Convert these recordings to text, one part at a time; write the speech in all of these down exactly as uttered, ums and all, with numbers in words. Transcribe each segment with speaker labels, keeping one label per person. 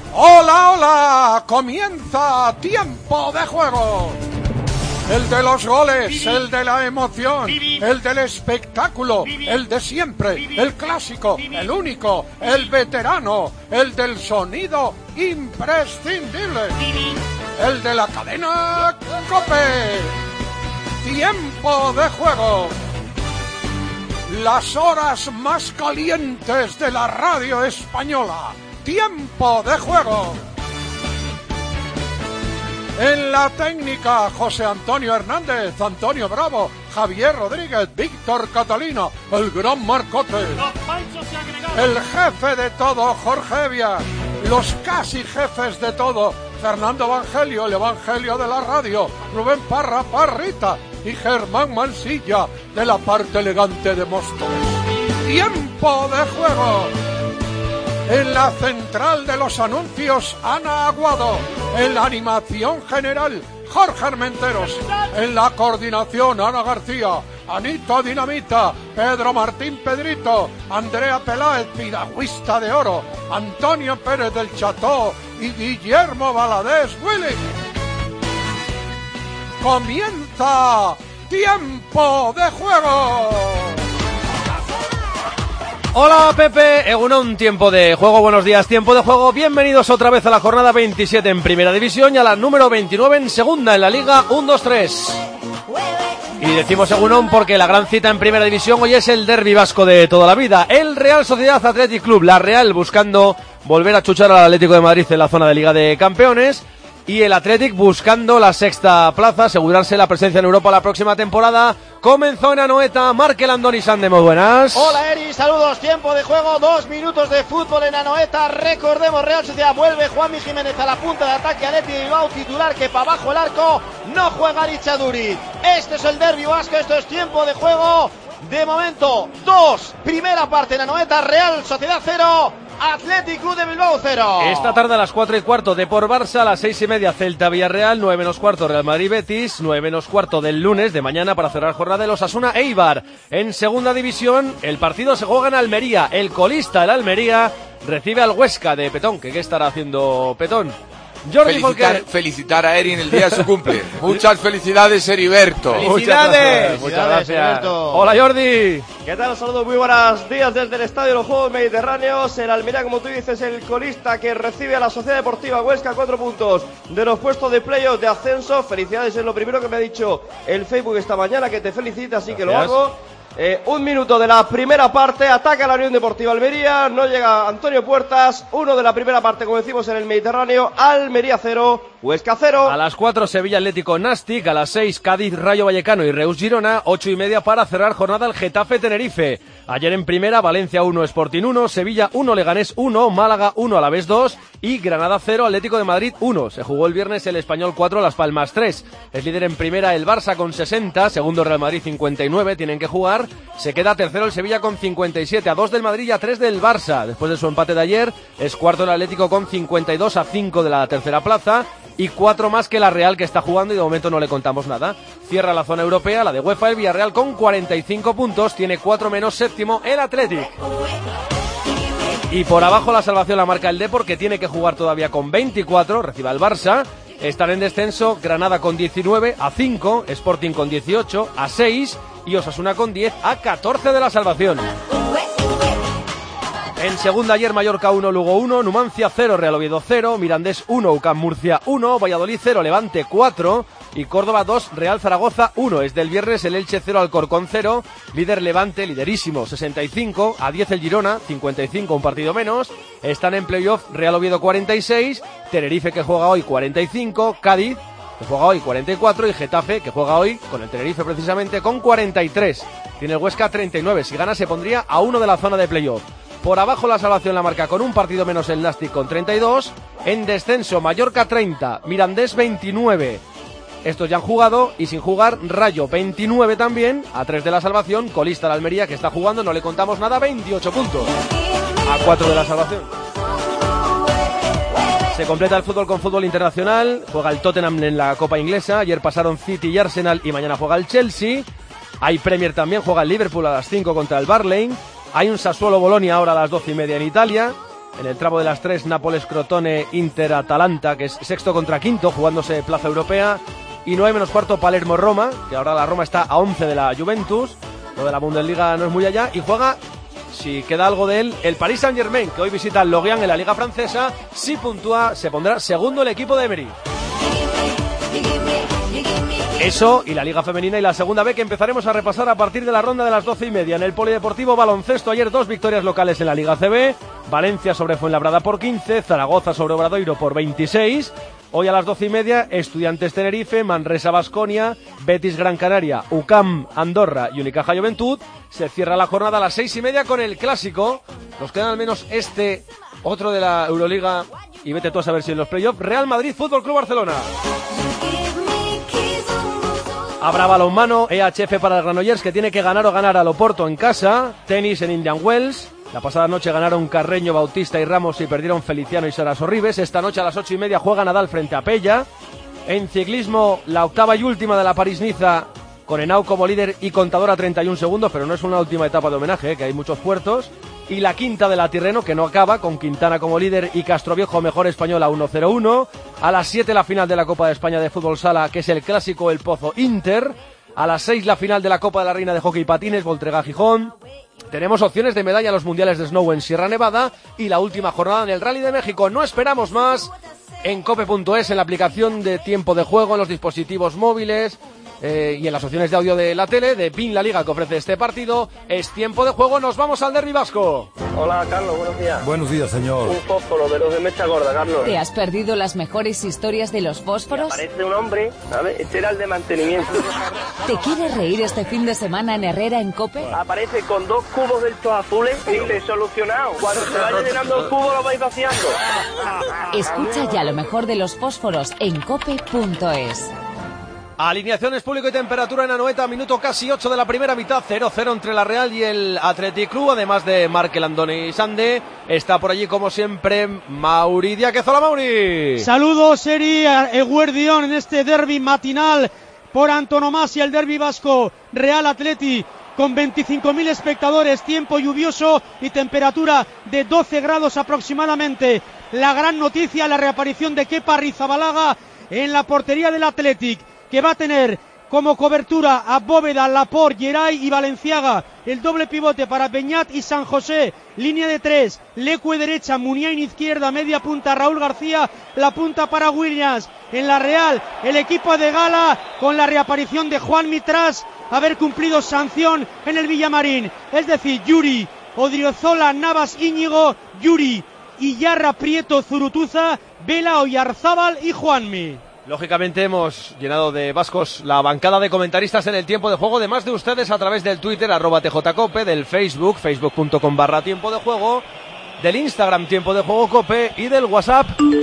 Speaker 1: Hola, hola, comienza Tiempo de Juego. El de los goles, el de la emoción, el del espectáculo, el de siempre, el clásico, el único, el veterano, el del sonido imprescindible, el de la cadena COPE. Tiempo de Juego. Las horas más calientes de la radio española. Tiempo de Juego. En la técnica, José Antonio Hernández, Antonio Bravo, Javier Rodríguez, Víctor Catalina, el gran Marcote. El jefe de todo, Jorge Evia. Los casi jefes de todo, Fernando Evangelio, el Evangelio de la radio, Rubén Parra, Parrita y Germán Mansilla, de la parte elegante de Móstoles. Tiempo de Juego. En la central de los anuncios, Ana Aguado. En la animación general, Jorge Armenteros. En la coordinación, Ana García, Anita Dinamita, Pedro Martín Pedrito, Andrea Peláez, piragüista de oro, Antonio Pérez del Cható y Guillermo Valadez Willy. Comienza Tiempo de Juego.
Speaker 2: Hola Pepe, Egunon, Tiempo de Juego, buenos días, Tiempo de Juego, bienvenidos otra vez a la jornada veintisiete en Primera División y a la número veintinueve en Segunda en la Liga uno dos tres. Y decimos Egunon porque la gran cita en Primera División hoy es el derbi vasco de toda la vida, el Real Sociedad Athletic Club, la Real buscando volver a chuchar al Atlético de Madrid en la zona de Liga de Campeones. Y el Athletic buscando la sexta plaza, asegurarse la presencia en Europa la próxima temporada. Comenzó en Anoeta, Markel Andoni Sande, muy buenas.
Speaker 3: Hola Eri, saludos, Tiempo de Juego, dos minutos de fútbol en Anoeta. Recordemos, Real Sociedad vuelve, Juanmi Jiménez a la punta de ataque, Athletic de Bilbao titular que para abajo el arco, no juega Richaduri. Este es el derbi vasco, esto es Tiempo de Juego. De momento, dos, primera parte en Anoeta, Real Sociedad cero. Athletic Club de Bilbao cero.
Speaker 2: Esta tarde a las cuatro y cuarto Depor Barça, a las seis y media Celta Villarreal, nueve menos cuarto Real Madrid Betis, nueve menos cuarto del lunes de mañana para cerrar jornada de los Osasuna Eibar. En segunda división el partido se juega en Almería, el colista el Almería recibe al Huesca de Petón, que qué estará haciendo Petón.
Speaker 4: Jordi felicitar, felicitar a Eri en el día de su cumple. Muchas felicidades, Heriberto.
Speaker 3: ¡Felicidades!
Speaker 2: Muchas gracias. Heriberto. Hola, Jordi.
Speaker 5: ¿Qué tal? Os saludo, muy buenos días desde el Estadio de los Juegos Mediterráneos. El Almería, como tú dices, el colista que recibe a la Sociedad Deportiva Huesca, cuatro puntos de los puestos de playoff de ascenso. Felicidades, es lo primero que me ha dicho el Facebook esta mañana, que te felicita, así gracias. Que lo hago. Eh, un minuto de la primera parte, ataca la Unión Deportiva Almería, no llega Antonio Puertas, uno de la primera parte, como decimos en el Mediterráneo, Almería cero, Huesca cero.
Speaker 2: A las cuatro Sevilla Atlético Nastic, a las seis Cádiz Rayo Vallecano y Reus Girona, ocho y media para cerrar jornada el Getafe Tenerife. Ayer en primera, Valencia uno, Sporting uno, Sevilla uno, Leganés uno, Málaga uno, Alavés dos y Granada cero, Atlético de Madrid uno. Se jugó el viernes el Español cuatro, Las Palmas tres. Es líder en primera el Barça con sesenta, segundo Real Madrid cincuenta y nueve, tienen que jugar. Se queda tercero el Sevilla con cincuenta y siete, a dos del Madrid y a tres del Barça. Después de su empate de ayer, es cuarto el Atlético con cincuenta y dos, a cinco de la tercera plaza y cuatro más que la Real, que está jugando y de momento no le contamos nada. Cierra la zona europea, la de UEFA, el Villarreal con cuarenta y cinco puntos, tiene cuatro menos séptimo el Athletic. Y por abajo la salvación la marca el Depor, que tiene que jugar todavía con veinticuatro, recibe al Barça. Están en descenso Granada con diecinueve, a cinco, Sporting con dieciocho, a seis y Osasuna con diez, a catorce de la salvación. En segunda ayer Mallorca uno, Lugo uno, Numancia cero, Real Oviedo cero, Mirandés uno, U C A M Murcia uno, Valladolid cero, Levante cuatro y Córdoba dos, Real Zaragoza uno. Es del viernes el Elche cero, Alcorcón cero, líder Levante, liderísimo, sesenta y cinco, a diez el Girona, cincuenta y cinco, un partido menos. Están en playoff Real Oviedo cuarenta y seis, Tenerife que juega hoy cuarenta y cinco, Cádiz que juega hoy cuarenta y cuatro y Getafe que juega hoy con el Tenerife precisamente con cuarenta y tres. Tiene el Huesca treinta y nueve, si gana se pondría a uno de la zona de playoff. Por abajo la salvación la marca con un partido menos el Nastic con treinta y dos. En descenso Mallorca treinta, Mirandés veintinueve. Estos ya han jugado y sin jugar Rayo veintinueve también, a tres de la salvación. Colista la Almería que está jugando, no le contamos nada, veintiocho puntos. A cuatro de la salvación. Se completa el fútbol con fútbol internacional. Juega el Tottenham en la Copa Inglesa. Ayer pasaron City y Arsenal y mañana juega el Chelsea. Hay Premier también, juega el Liverpool a las cinco contra el Barley. Hay un Sassuolo Bolonia ahora a las doce y media en Italia. En el tramo de las tres, Nápoles-Crotone, Inter-Atalanta, que es sexto contra quinto, jugándose plaza europea. Y nueve menos cuarto, Palermo-Roma, que ahora la Roma está a once de la Juventus. Lo de la Bundesliga no es muy allá. Y juega, si queda algo de él, el Paris Saint-Germain, que hoy visita el Lorient en la Liga Francesa. Si puntúa, se pondrá segundo el equipo de Emery. Eso y la Liga Femenina y la Segunda B, que empezaremos a repasar a partir de la ronda de las doce y media. En el Polideportivo Baloncesto, ayer dos victorias locales en la Liga C B. Valencia sobre Fuenlabrada por quince, Zaragoza sobre Obradoiro por veintiséis. Hoy a las doce y media, Estudiantes Tenerife, Manresa Baskonia, Betis Gran Canaria, U C A M Andorra y Unicaja Juventud. Se cierra la jornada a las seis y media con el Clásico. Nos quedan al menos este, otro de la Euroliga, y vete tú a saber si en los playoffs. Real Madrid Fútbol Club Barcelona. Habrá balonmano, E H F para el Granollers, que tiene que ganar o ganar al Oporto en casa. Tenis en Indian Wells. La pasada noche ganaron Carreño, Bautista y Ramos y perdieron Feliciano y Sara Sorribes. Esta noche a las ocho y media juega Nadal frente a Pella. En ciclismo, la octava y última de la París-Niza, con Henao como líder y contador a treinta y un segundos, pero no es una última etapa de homenaje, ¿eh? Que hay muchos puertos. Y la quinta de la Tirreno, que no acaba, con Quintana como líder y Castroviejo mejor español a uno cero uno. A las siete la final de la Copa de España de Fútbol Sala, que es el clásico El Pozo Inter. A las seis la final de la Copa de la Reina de Hockey y Patines, Voltrega Gijón. Tenemos opciones de medalla a los mundiales de Snow en Sierra Nevada y la última jornada en el Rally de México. No esperamos más en cope punto es, en la aplicación de tiempo de juego, en los dispositivos móviles eh, y en las opciones de audio de la tele de Pin La Liga que ofrece este partido. Es tiempo de juego, nos vamos al derbi vasco.
Speaker 6: Hola, Carlos, buenos días.
Speaker 7: Buenos días, señor.
Speaker 6: Un fósforo de los de mecha gorda, Carlos.
Speaker 8: ¿Te has perdido las mejores historias de los fósforos?
Speaker 6: Aparece un hombre, ¿sabes? Este era el de mantenimiento.
Speaker 8: ¿Te quieres reír este fin de semana en Herrera en COPE?
Speaker 6: Aparece con dos cubos de estos azules y le he solucionado. Cuando se vaya llenando el cubo lo vais vaciando.
Speaker 8: Escucha ya lo mejor de los fósforos en cope punto es.
Speaker 2: Alineaciones, público y temperatura en Anoeta, minuto casi ocho de la primera mitad, cero cero entre la Real y el Athletic Club, además de Markel Andoni Sande. Está por allí, como siempre, Mauri Díaz. Hola, Mauri.
Speaker 9: Saludos, Eri, Eguerdión, en este derbi matinal por antonomasia, el derbi vasco Real Athletic, con veinticinco mil espectadores, tiempo lluvioso y temperatura de doce grados aproximadamente. La gran noticia, la reaparición de Kepa Arrizabalaga en la portería del Athletic, que va a tener como cobertura a Bóveda, Laporte, Geray y Valenciaga. El doble pivote para Beñat y San José. Línea de tres, Lecue derecha, Muniain izquierda, media punta Raúl García, la punta para Williams. En la Real, el equipo de gala con la reaparición de Juanmi tras haber cumplido sanción en el Villamarín. Es decir, Yuri, Odriozola, Navas, Íñigo, Yuri, Iyarra, Prieto, Zurutuza, Vela, Oyarzábal y Juanmi.
Speaker 2: Lógicamente hemos llenado de vascos la bancada de comentaristas en el tiempo de juego, además de ustedes a través del Twitter, arroba tjcope, del Facebook, facebook punto com barra tiempo de juego, del Instagram tiempo de juego cope y del WhatsApp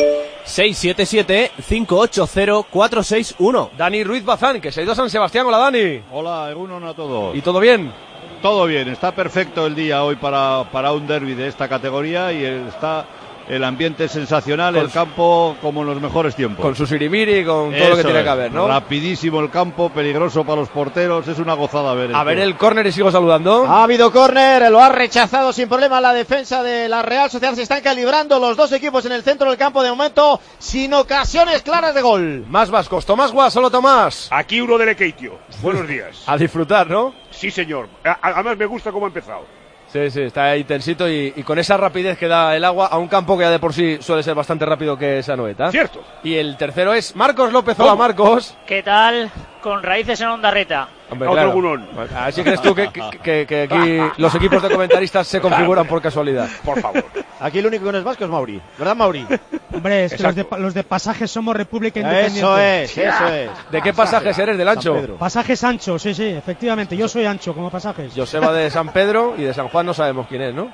Speaker 10: seis siete siete, cinco ocho cero, cuatro seis uno.
Speaker 2: Dani Ruiz Bazán, que se ha ido a San Sebastián. Hola, Dani.
Speaker 11: Hola, egunon a todos.
Speaker 2: ¿Y todo bien?
Speaker 11: Todo bien, está perfecto el día hoy para, para un derbi de esta categoría y el, está... El ambiente es sensacional, con el campo como en los mejores tiempos.
Speaker 2: Con su siribiri, con todo
Speaker 11: Eso
Speaker 2: lo que tiene
Speaker 11: es.
Speaker 2: que haber, ¿no?
Speaker 11: Rapidísimo el campo, peligroso para los porteros, es una gozada ver.
Speaker 2: A ver el córner y sigo saludando.
Speaker 3: Ha habido córner, lo ha rechazado sin problema la defensa de la Real Sociedad. Se están calibrando los dos equipos en el centro del campo de momento, sin ocasiones claras de gol.
Speaker 2: Más vascos, Tomás Guas, solo Tomás.
Speaker 12: Aquí uno del Ekeitio. Buenos días.
Speaker 2: A disfrutar, ¿no?
Speaker 12: Sí, señor. Además me gusta cómo ha empezado.
Speaker 2: Sí, sí, está ahí tensito y, y con esa rapidez que da el agua a un campo que ya de por sí suele ser bastante rápido que esa Anoeta.
Speaker 12: Cierto.
Speaker 2: Y el tercero es Marcos López. Hola, Marcos.
Speaker 13: ¿Qué tal? Con raíces en Ondarreta.
Speaker 2: Hombre,
Speaker 12: Otro
Speaker 2: claro.
Speaker 12: gunón.
Speaker 2: Así crees tú que, que, que, que aquí los equipos de comentaristas se configuran por casualidad.
Speaker 12: Por favor.
Speaker 3: Aquí el único que no es vasco es Mauri, ¿verdad, Mauri?
Speaker 9: Hombre, es que los de, los de pasajes somos República Independiente.
Speaker 3: Eso es, eso es.
Speaker 2: ¿De qué pasajes eres? ¿Del ancho?
Speaker 9: Pasajes ancho, sí, sí, efectivamente. Yo soy ancho como pasajes.
Speaker 2: Joseba de San Pedro y de San Juan no sabemos quién es, ¿no?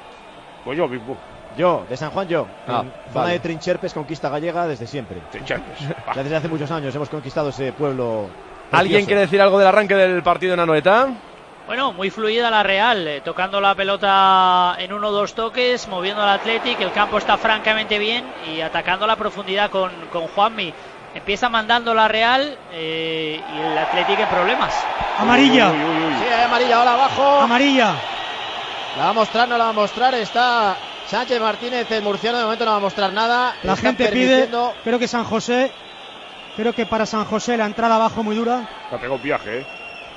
Speaker 12: Pues yo mismo.
Speaker 3: Yo, de San Juan, yo.
Speaker 2: Ah,
Speaker 3: en zona
Speaker 2: vale.
Speaker 3: de Trincherpes, conquista gallega desde siempre.
Speaker 12: Trincherpes.
Speaker 3: Ya desde hace muchos años hemos conquistado ese pueblo.
Speaker 2: ¿Alguien
Speaker 3: precioso.
Speaker 2: quiere decir algo del arranque del partido en Anoeta?
Speaker 13: Bueno, muy fluida la Real, eh, tocando la pelota en uno o dos toques, moviendo al Athletic, el campo está francamente bien y atacando la profundidad con, con Juanmi. Empieza mandando la Real eh, y el Athletic en problemas.
Speaker 9: Amarilla.
Speaker 3: Uy, uy, uy. Sí, hay amarilla, ahora abajo.
Speaker 9: Amarilla.
Speaker 3: La va a mostrar, no la va a mostrar, está Sánchez Martínez, el murciano, de momento no va a mostrar nada.
Speaker 9: La
Speaker 3: Está
Speaker 9: gente
Speaker 3: permitiendo...
Speaker 9: pide, creo que San José, creo que para San José la entrada abajo muy dura.
Speaker 12: Se ha pegado un viaje, ¿eh?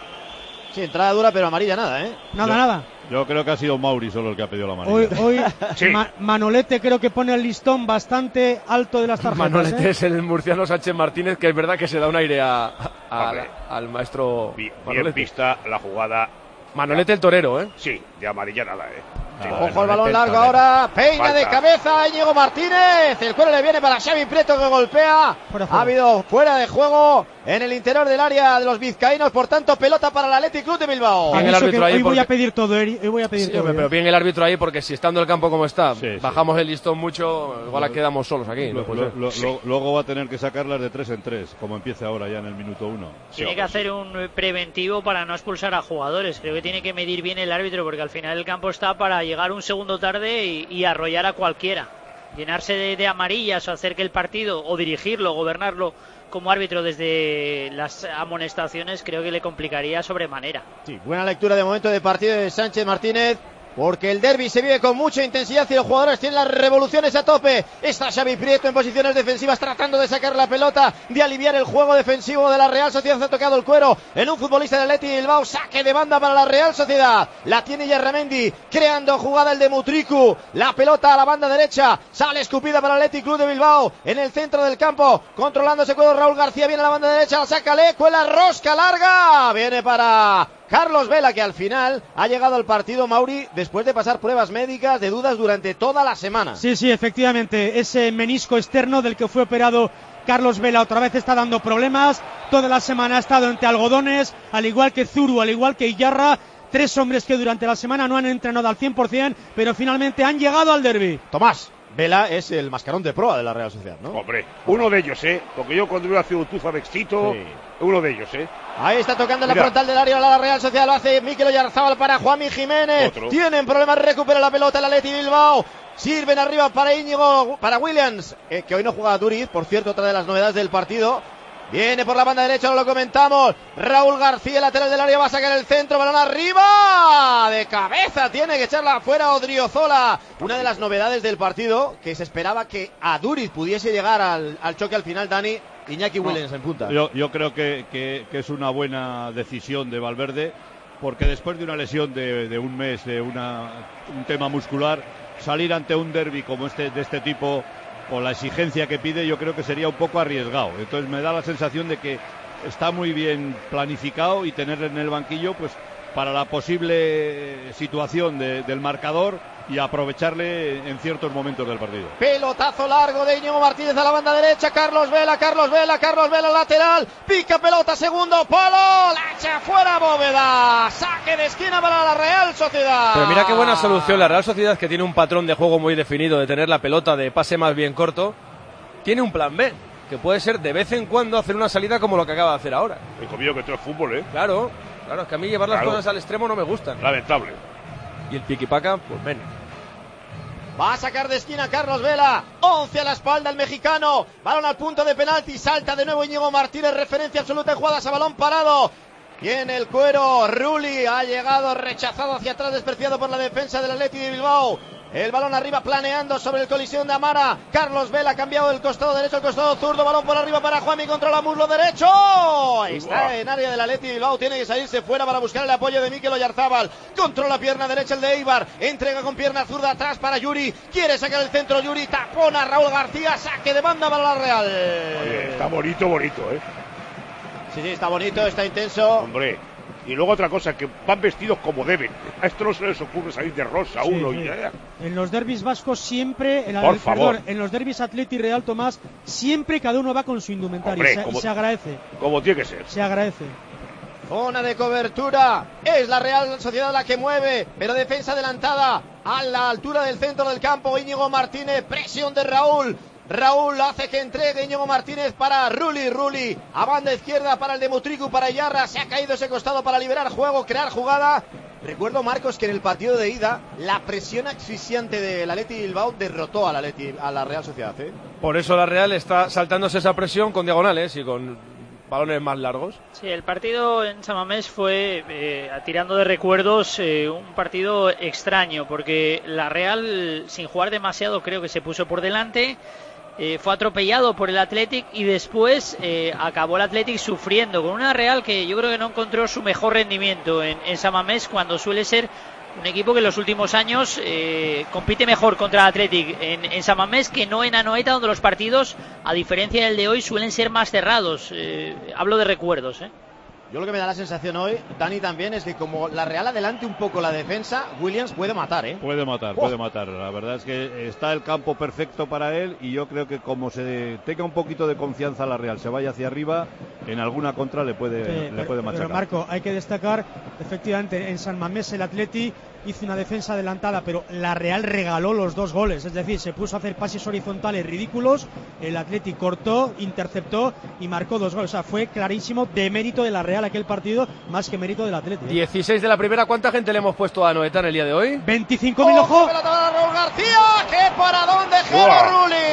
Speaker 3: Sí, entrada dura, pero amarilla nada, ¿eh?
Speaker 9: Nada,
Speaker 11: yo,
Speaker 9: nada.
Speaker 11: Yo creo que ha sido Mauri solo el que ha pedido la amarilla.
Speaker 9: Hoy, hoy
Speaker 12: sí.
Speaker 9: Ma Manolete creo que pone el listón bastante alto de las tarjetas.
Speaker 2: Manolete
Speaker 9: ¿eh?
Speaker 2: es el murciano Sánchez Martínez, que es verdad que se da un aire a, a,
Speaker 12: Hombre,
Speaker 2: a, al maestro
Speaker 12: Bien,
Speaker 2: Manolete.
Speaker 12: bien vista la jugada.
Speaker 2: Manolete el torero, ¿eh?
Speaker 12: Sí, de amarilla nada, ¿eh? Sí.
Speaker 3: Ojo el balón largo ahora, peina
Speaker 12: Falta.
Speaker 3: de cabeza Íñigo Martínez, el cuero le viene para Xavi Prieto que golpea,
Speaker 9: Fuera, fuera.
Speaker 3: ha habido fuera de juego en el interior del área de los vizcaínos, por tanto pelota para el Athletic Club de Bilbao.
Speaker 2: Bien el
Speaker 9: Aviso
Speaker 2: árbitro
Speaker 9: que
Speaker 2: ahí
Speaker 9: hoy voy
Speaker 2: porque-
Speaker 9: a pedir todo, Eri, hoy voy a pedir
Speaker 2: Sí,
Speaker 9: todo.
Speaker 2: hombre,
Speaker 9: ¿eh?
Speaker 2: pero bien el árbitro ahí, porque si estando el campo como está,
Speaker 11: Sí, sí.
Speaker 2: bajamos el listón mucho, igual la quedamos solos aquí.
Speaker 11: Lo-
Speaker 2: no puede
Speaker 11: lo-
Speaker 2: ser.
Speaker 11: lo-
Speaker 12: Sí.
Speaker 11: lo- luego va a tener que sacarlas de tres en tres, como empieza ahora ya en el minuto uno.
Speaker 13: Tiene que hacer un preventivo para no expulsar a jugadores. Creo que tiene que medir bien el árbitro, porque al final el campo está para llegar un segundo tarde y, y arrollar a cualquiera. Llenarse de, de amarillas o hacer que el partido, o dirigirlo, gobernarlo como árbitro desde las amonestaciones, creo que le complicaría sobremanera.
Speaker 3: Sí, buena lectura de momento de partido de Sánchez Martínez, porque el derbi se vive con mucha intensidad y los jugadores tienen las revoluciones a tope. Está Xavi Prieto en posiciones defensivas tratando de sacar la pelota, de aliviar el juego defensivo de la Real Sociedad. Ha tocado el cuero en un futbolista del Athletic Bilbao, saque de banda para la Real Sociedad. La tiene Yarramendi, creando jugada el de Mutriku. La pelota a la banda derecha, sale escupida para el Athletic Club de Bilbao en el centro del campo, controlando ese cuero Raúl García, viene a la banda derecha, la saca Le, cuela rosca larga, viene para Carlos Vela, que al final ha llegado al partido, Mauri, después de pasar pruebas médicas de dudas durante toda la semana.
Speaker 9: Sí, sí, efectivamente, ese menisco externo del que fue operado Carlos Vela otra vez está dando problemas. Toda la semana ha estado entre algodones, al igual que Zuru, al igual que Iyarra. Tres hombres que durante la semana no han entrenado al cien por cien, pero finalmente han llegado al derbi.
Speaker 3: Tomás, Vela es el mascarón de proa de la Real Sociedad, ¿no?
Speaker 12: Hombre, uno de ellos, ¿eh? Porque yo cuando veo a Ciutuza de Exito,
Speaker 3: Sí.
Speaker 12: uno de ellos, ¿eh?
Speaker 3: Ahí está tocando en la
Speaker 12: Mira.
Speaker 3: frontal del área la Real Sociedad, lo hace Mikel Oyarzábal para Juanmi Jiménez.
Speaker 12: Otro.
Speaker 3: Tienen problemas, recupera la pelota el Athletic Bilbao. Sirven arriba para Íñigo, para Williams, eh, que hoy no juega Duriz, por cierto, otra de las novedades del partido. Viene por la banda derecha, no lo comentamos. Raúl García, lateral del área, va a sacar el centro, balón arriba. De cabeza, tiene que echarla afuera Odriozola. Una de las novedades del partido, que se esperaba que a Duriz pudiese llegar al, al choque al final, Dani. Iñaki Williams en punta.
Speaker 11: Yo, yo creo que, que, que es una buena decisión de Valverde, porque después de una lesión de, de un mes, de una, un tema muscular, salir ante un derbi como este de este tipo, con la exigencia que pide, yo creo que sería un poco arriesgado. Entonces me da la sensación de que está muy bien planificado, y tenerle en el banquillo pues para la posible situación de, del marcador, y aprovecharle en ciertos momentos del partido.
Speaker 3: Pelotazo largo de Íñigo Martínez a la banda derecha, Carlos Vela, Carlos Vela, Carlos Vela lateral, pica pelota, segundo palo, la echa fuera Bóveda, saque de esquina para la Real Sociedad.
Speaker 2: Pero mira qué buena solución la Real Sociedad, que tiene un patrón de juego muy definido, de tener la pelota de pase más bien corto. Tiene un plan B, que puede ser de vez en cuando hacer una salida como lo que acaba de hacer ahora.
Speaker 12: He comido que todo es fútbol, ¿eh?
Speaker 2: Claro, claro, es que a mí llevar las
Speaker 12: Claro.
Speaker 2: cosas al extremo no me gustan.
Speaker 12: Lamentable.
Speaker 2: Y el piquipaca, pues menos.
Speaker 3: Va a sacar de esquina Carlos Vela, once a la espalda el mexicano, balón al punto de penalti, salta de nuevo Íñigo Martínez, referencia absoluta en jugadas a balón parado. Tiene el cuero, Rulli ha llegado rechazado hacia atrás, despreciado por la defensa del Athletic de Bilbao. El balón arriba planeando sobre el colisión de Amara. Carlos Vela ha cambiado del costado derecho al costado zurdo. Balón por arriba para Juanmi, controla muslo derecho. Está en área del Athletic Bilbao. Tiene que salirse fuera para buscar el apoyo de Mikel Oyarzábal. Controla pierna derecha el de Eibar. Entrega con pierna zurda atrás para Yuri. Quiere sacar el centro Yuri. Tapona a Raúl García. Saque de banda para la Real.
Speaker 12: Oye, está bonito, bonito, ¿eh?
Speaker 3: Sí, sí, está bonito, está intenso.
Speaker 12: Hombre. Y luego otra cosa, que van vestidos como deben. A esto no se les ocurre salir de rosa
Speaker 9: Sí,
Speaker 12: uno
Speaker 9: sí.
Speaker 12: y ya.
Speaker 9: En los derbis vascos siempre, en, la-
Speaker 12: Por
Speaker 9: el-
Speaker 12: favor.
Speaker 9: perdón, en los derbis Atleti y Real Tomás, siempre cada uno va con su indumentaria.
Speaker 12: Hombre,
Speaker 9: se,
Speaker 12: como-
Speaker 9: se agradece,
Speaker 12: Como tiene que ser.
Speaker 9: se agradece.
Speaker 3: Zona de cobertura, es la Real Sociedad la que mueve, pero defensa adelantada a la altura del centro del campo. Íñigo Martínez, presión de Raúl. Raúl hace que entregue Íñigo Martínez para Rulli, Rulli a banda izquierda para el de Mutriku, para Iyarra. Se ha caído ese costado para liberar juego, crear jugada. Recuerdo, Marcos, que en el partido de ida la presión asfixiante del Athletic Bilbao derrotó al Athletic, a la Real Sociedad, ¿eh?
Speaker 2: Por eso la Real está saltándose esa presión con diagonales y con balones más largos.
Speaker 13: Sí, el partido en San Mamés fue, eh, tirando de recuerdos, eh, un partido extraño, porque la Real, sin jugar demasiado, creo que se puso por delante. Eh, fue atropellado por el Athletic y después eh, acabó el Athletic sufriendo con una Real que yo creo que no encontró su mejor rendimiento en, en San Mamés, cuando suele ser un equipo que en los últimos años eh, compite mejor contra el Athletic en, en San Mamés que no en Anoeta, donde los partidos, a diferencia del de hoy, suelen ser más cerrados. Eh, hablo de recuerdos, ¿eh?
Speaker 3: Yo lo que me da la sensación hoy, Dani, también es que como la Real adelante un poco la defensa, Williams puede matar, ¿eh?
Speaker 11: Puede matar,
Speaker 3: oh.
Speaker 11: puede matar. La verdad es que está el campo perfecto para él y yo creo que como se tenga un poquito de confianza la Real, se vaya hacia arriba, en alguna contra le puede,
Speaker 9: sí,
Speaker 11: le
Speaker 9: pero,
Speaker 11: puede machacar.
Speaker 9: Pero Marco, hay que destacar, efectivamente, en San Mamés el Atleti hizo una defensa adelantada, pero la Real regaló los dos goles, es decir, se puso a hacer pases horizontales ridículos, el Atleti cortó, interceptó y marcó dos goles. O sea, fue clarísimo de mérito de la Real aquel partido, más que mérito del Atleti.
Speaker 2: dieciséis de la primera, ¿cuánta gente le hemos puesto a Anoeta en el día de hoy?
Speaker 9: veinticinco mil, ojo.
Speaker 3: Raúl García, qué paradón de Jero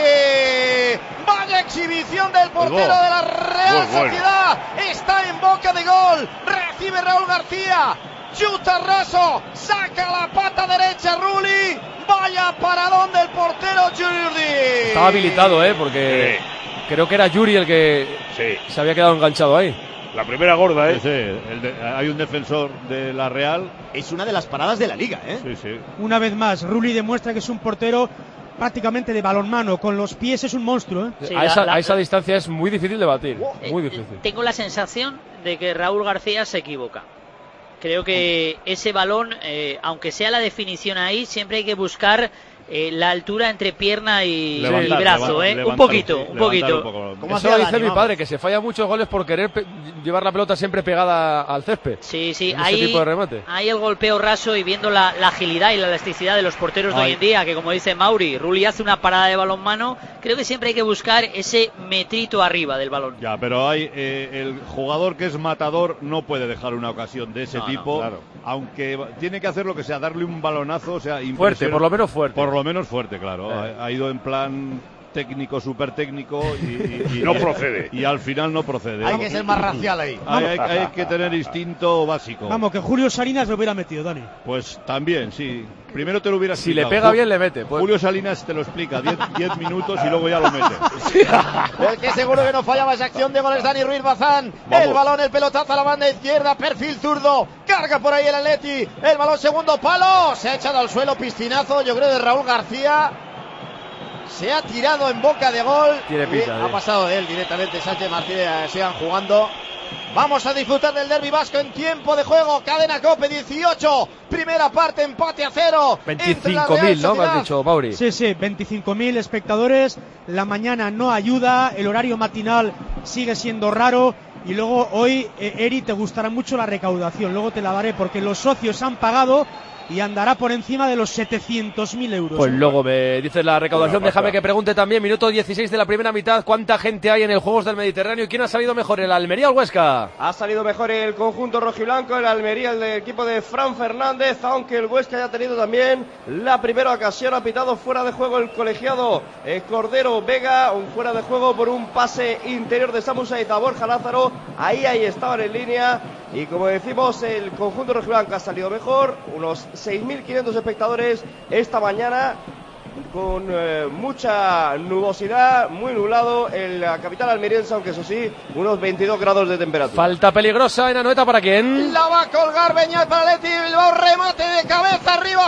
Speaker 3: Rulli. Vaya exhibición del portero de la Real Sociedad. Está en boca de gol. Recibe Raúl García. Chuta raso, saca la pata derecha Rulli. Vaya paradón del portero Yuri.
Speaker 2: Estaba habilitado, ¿eh? Porque sí. creo que era Yuri el que sí. se había quedado enganchado ahí.
Speaker 12: La primera gorda, ¿eh?
Speaker 11: Sí, sí. El de, hay un defensor de la Real.
Speaker 3: Es una de las paradas de la liga, ¿eh?
Speaker 11: Sí, sí.
Speaker 9: Una vez más, Rulli demuestra que es un portero prácticamente de balonmano, con los pies es un monstruo, ¿eh?
Speaker 2: Sí, a, esa, la, la... a esa distancia es muy difícil de batir, eh, muy difícil.
Speaker 13: Tengo la sensación de que Raúl García se equivoca. Creo que ese balón, eh, aunque sea la definición ahí, siempre hay que buscar eh, la altura entre pierna y, levantar, y brazo, levant, ¿eh? Un poquito, sí, un poquito. Un poco.
Speaker 2: Como eso dice Dani, mi padre, que se falla muchos goles por querer pe- llevar la pelota siempre pegada al césped.
Speaker 13: Sí, sí, ahí, tipo de remate. Ahí el golpeo raso y viendo la, la agilidad y la elasticidad de los porteros Ay. de hoy en día, que como dice Mauri, Rulli hace una parada de balonmano, creo que siempre hay que buscar ese metrito arriba del balón.
Speaker 11: Ya, pero hay eh, el jugador que es matador no puede dejar una ocasión de ese no, tipo, no, claro. aunque tiene que hacer lo que sea, darle un balonazo, o sea,
Speaker 2: fuerte, por lo menos fuerte.
Speaker 11: Por lo menos fuerte, claro. Eh. Ha, ha ido en plan técnico, súper técnico y, y, y
Speaker 12: no procede.
Speaker 11: Y al final no procede.
Speaker 3: Hay que ser más racial ahí.
Speaker 11: Hay, hay, hay que tener instinto básico.
Speaker 9: Vamos, que Julio Salinas lo hubiera metido, Dani.
Speaker 11: Pues también, sí. Primero te lo hubiera
Speaker 2: Si explicado. le pega bien, le mete. Pues.
Speaker 11: Julio Salinas te lo explica, diez minutos y luego ya lo mete.
Speaker 3: El que seguro que no fallaba esa acción de goles, Dani Ruiz Bazán. Vamos. El balón, el pelotazo a la banda izquierda, perfil zurdo. Carga por ahí el Atleti. El balón, segundo palo. Se ha echado al suelo, piscinazo, yo creo, de Raúl García. Se ha tirado en boca de gol.
Speaker 2: Tiene pinta,
Speaker 3: y ha pasado de él directamente. Sánchez Martínez, sigan jugando. Vamos a disfrutar del derbi vasco en tiempo de juego. Cadena COPE dieciocho. Primera parte, empate a cero.
Speaker 2: veinticinco mil, ¿no? Me has dicho, Mauri.
Speaker 9: Sí, sí, veinticinco mil espectadores. La mañana no ayuda. El horario matinal sigue siendo raro. Y luego hoy, eh, Eri, te gustará mucho la recaudación. Luego te la daré porque los socios han pagado y andará por encima de los setecientos mil euros.
Speaker 2: Pues luego me dices la recaudación. Déjame que pregunte también, minuto dieciséis de la primera mitad, ¿cuánta gente hay en el Juegos del Mediterráneo y quién ha salido mejor, el Almería o el Huesca?
Speaker 5: Ha salido mejor el conjunto rojiblanco, el Almería, el del equipo de Fran Fernández, aunque el Huesca ya ha tenido también la primera ocasión. Ha pitado fuera de juego el colegiado eh, Cordero Vega, un fuera de juego por un pase interior de Samu Said a Borja Lázaro. Ahí, ahí estaban en línea. Y como decimos, el conjunto rojiblanco ha salido mejor, unos seis mil quinientos espectadores esta mañana, con eh, mucha nubosidad, muy nublado en la capital almeriense, aunque eso sí, unos veintidós grados de temperatura.
Speaker 2: Falta peligrosa en Anoeta, ¿para quién?
Speaker 3: La va a colgar Beñat para Atleti Bilbao, remate de cabeza arriba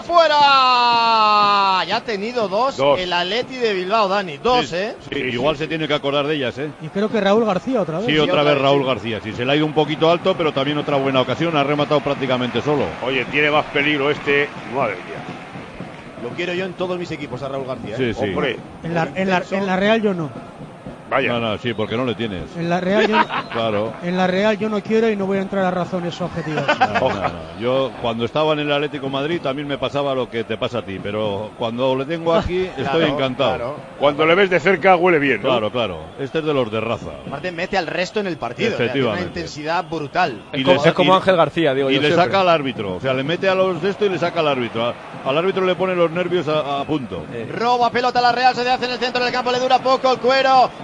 Speaker 3: afuera. Ya ha tenido dos, dos. el Atleti de Bilbao, Dani, dos,
Speaker 11: sí,
Speaker 3: ¿eh?
Speaker 11: Sí, igual se tiene que acordar de ellas, ¿eh?
Speaker 9: Y creo que Raúl García otra vez.
Speaker 11: Sí,
Speaker 9: sí
Speaker 11: otra,
Speaker 9: otra
Speaker 11: vez
Speaker 9: vez
Speaker 11: Raúl
Speaker 9: sí.
Speaker 11: García, sí, se le ha ido un poquito alto, pero también otra buena ocasión, ha rematado prácticamente solo.
Speaker 12: Oye, tiene más peligro este, madre mía.
Speaker 3: Lo quiero yo en todos mis equipos a Raúl García,
Speaker 11: ¿eh? Sí, sí.
Speaker 12: Hombre.
Speaker 9: En la, en, la, en la Real yo no.
Speaker 12: Vaya.
Speaker 11: No, no, sí, porque no le tienes.
Speaker 9: En la Real yo no,
Speaker 11: claro.
Speaker 9: En la Real yo no quiero y no voy a entrar a razones objetivas.
Speaker 11: No, no, no. Yo cuando estaba en el Atlético de Madrid también me pasaba lo que te pasa a ti, pero cuando le tengo aquí estoy claro, encantado.
Speaker 12: Claro. Cuando le ves de cerca huele bien, ¿no?
Speaker 11: Claro, claro. Este es de los de raza.
Speaker 3: Aparte mete al resto en el partido. Efectivamente. Una intensidad brutal.
Speaker 2: Y es como, es como Ángel García, digo
Speaker 11: y
Speaker 2: yo.
Speaker 11: Y le
Speaker 2: siempre.
Speaker 11: saca al árbitro. O sea, le mete a los de esto y le saca al árbitro. A, al árbitro le pone los nervios a, a punto.
Speaker 3: Eh. Roba pelota a la Real, se hace en el centro del campo, le dura poco el Cuero.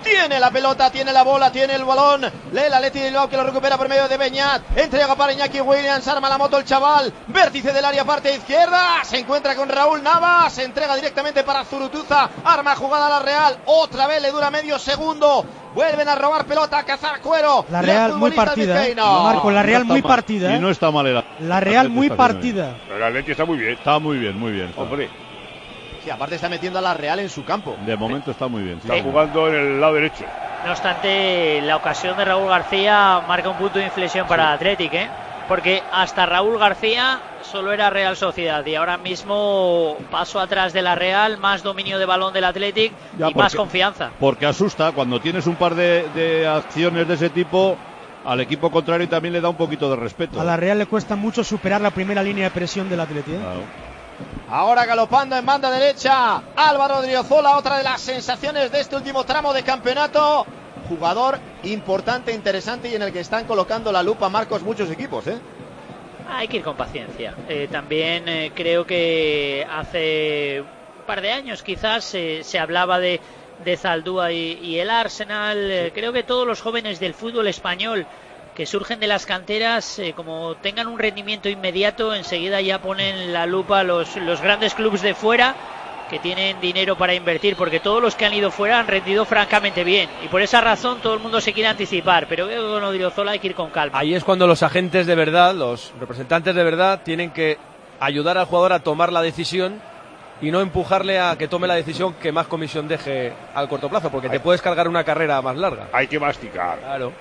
Speaker 3: tiene la pelota, tiene la bola, tiene el balón, lee el Athletic de Bilbao que lo recupera por medio de Beñat, entrega para Iñaki Williams, arma la moto el chaval, vértice del área parte izquierda, se encuentra con Raúl Navas, se entrega directamente para Zurutuza, arma jugada a la Real, otra vez le dura medio segundo, vuelven a robar pelota, a cazar cuero.
Speaker 9: La Real muy partida, ¿eh? Marco, la Real
Speaker 11: no
Speaker 9: muy
Speaker 11: mal.
Speaker 9: partida, ¿eh?
Speaker 11: Y no está mal el
Speaker 9: La Real muy partida.
Speaker 12: El Atleti está muy bien.
Speaker 11: Está muy bien, muy bien. Está.
Speaker 12: Hombre.
Speaker 3: Sí, aparte está metiendo a la Real en su campo.
Speaker 11: De momento está muy bien.
Speaker 12: Sí. Está jugando en el lado derecho.
Speaker 13: No obstante, la ocasión de Raúl García marca un punto de inflexión para el Athletic, ¿eh? Porque hasta Raúl García solo era Real Sociedad y ahora mismo paso atrás de la Real, más dominio de balón del Athletic
Speaker 11: Ya,
Speaker 13: y
Speaker 11: porque,
Speaker 13: más confianza.
Speaker 11: Porque asusta, cuando tienes un par de, de acciones de ese tipo, al equipo contrario también le da un poquito de respeto.
Speaker 9: A la Real le cuesta mucho superar la primera línea de presión del Athletic, ¿eh?
Speaker 11: Claro.
Speaker 3: Ahora galopando en banda derecha Álvaro Odriozola, otra de las sensaciones de este último tramo de campeonato. Jugador importante, interesante y en el que están colocando la lupa, Marcos, muchos equipos, ¿eh?
Speaker 13: Hay que ir con paciencia. Eh, también eh, creo que hace un par de años quizás eh, se hablaba de, de Zaldúa y, y el Arsenal. Eh, creo que todos los jóvenes del fútbol español que surgen de las canteras, eh, como tengan un rendimiento inmediato, enseguida ya ponen la lupa los, los grandes clubes de fuera que tienen dinero para invertir, porque todos los que han ido fuera han rendido francamente bien y por esa razón todo el mundo se quiere anticipar, pero creo que con Odriozola hay que ir con calma.
Speaker 2: Ahí es cuando los agentes de verdad, los representantes de verdad, tienen que ayudar al jugador a tomar la decisión y no empujarle a que tome la decisión que más comisión deje al corto plazo, porque hay, te puedes cargar una carrera más larga.
Speaker 12: Hay que masticar.
Speaker 2: Claro.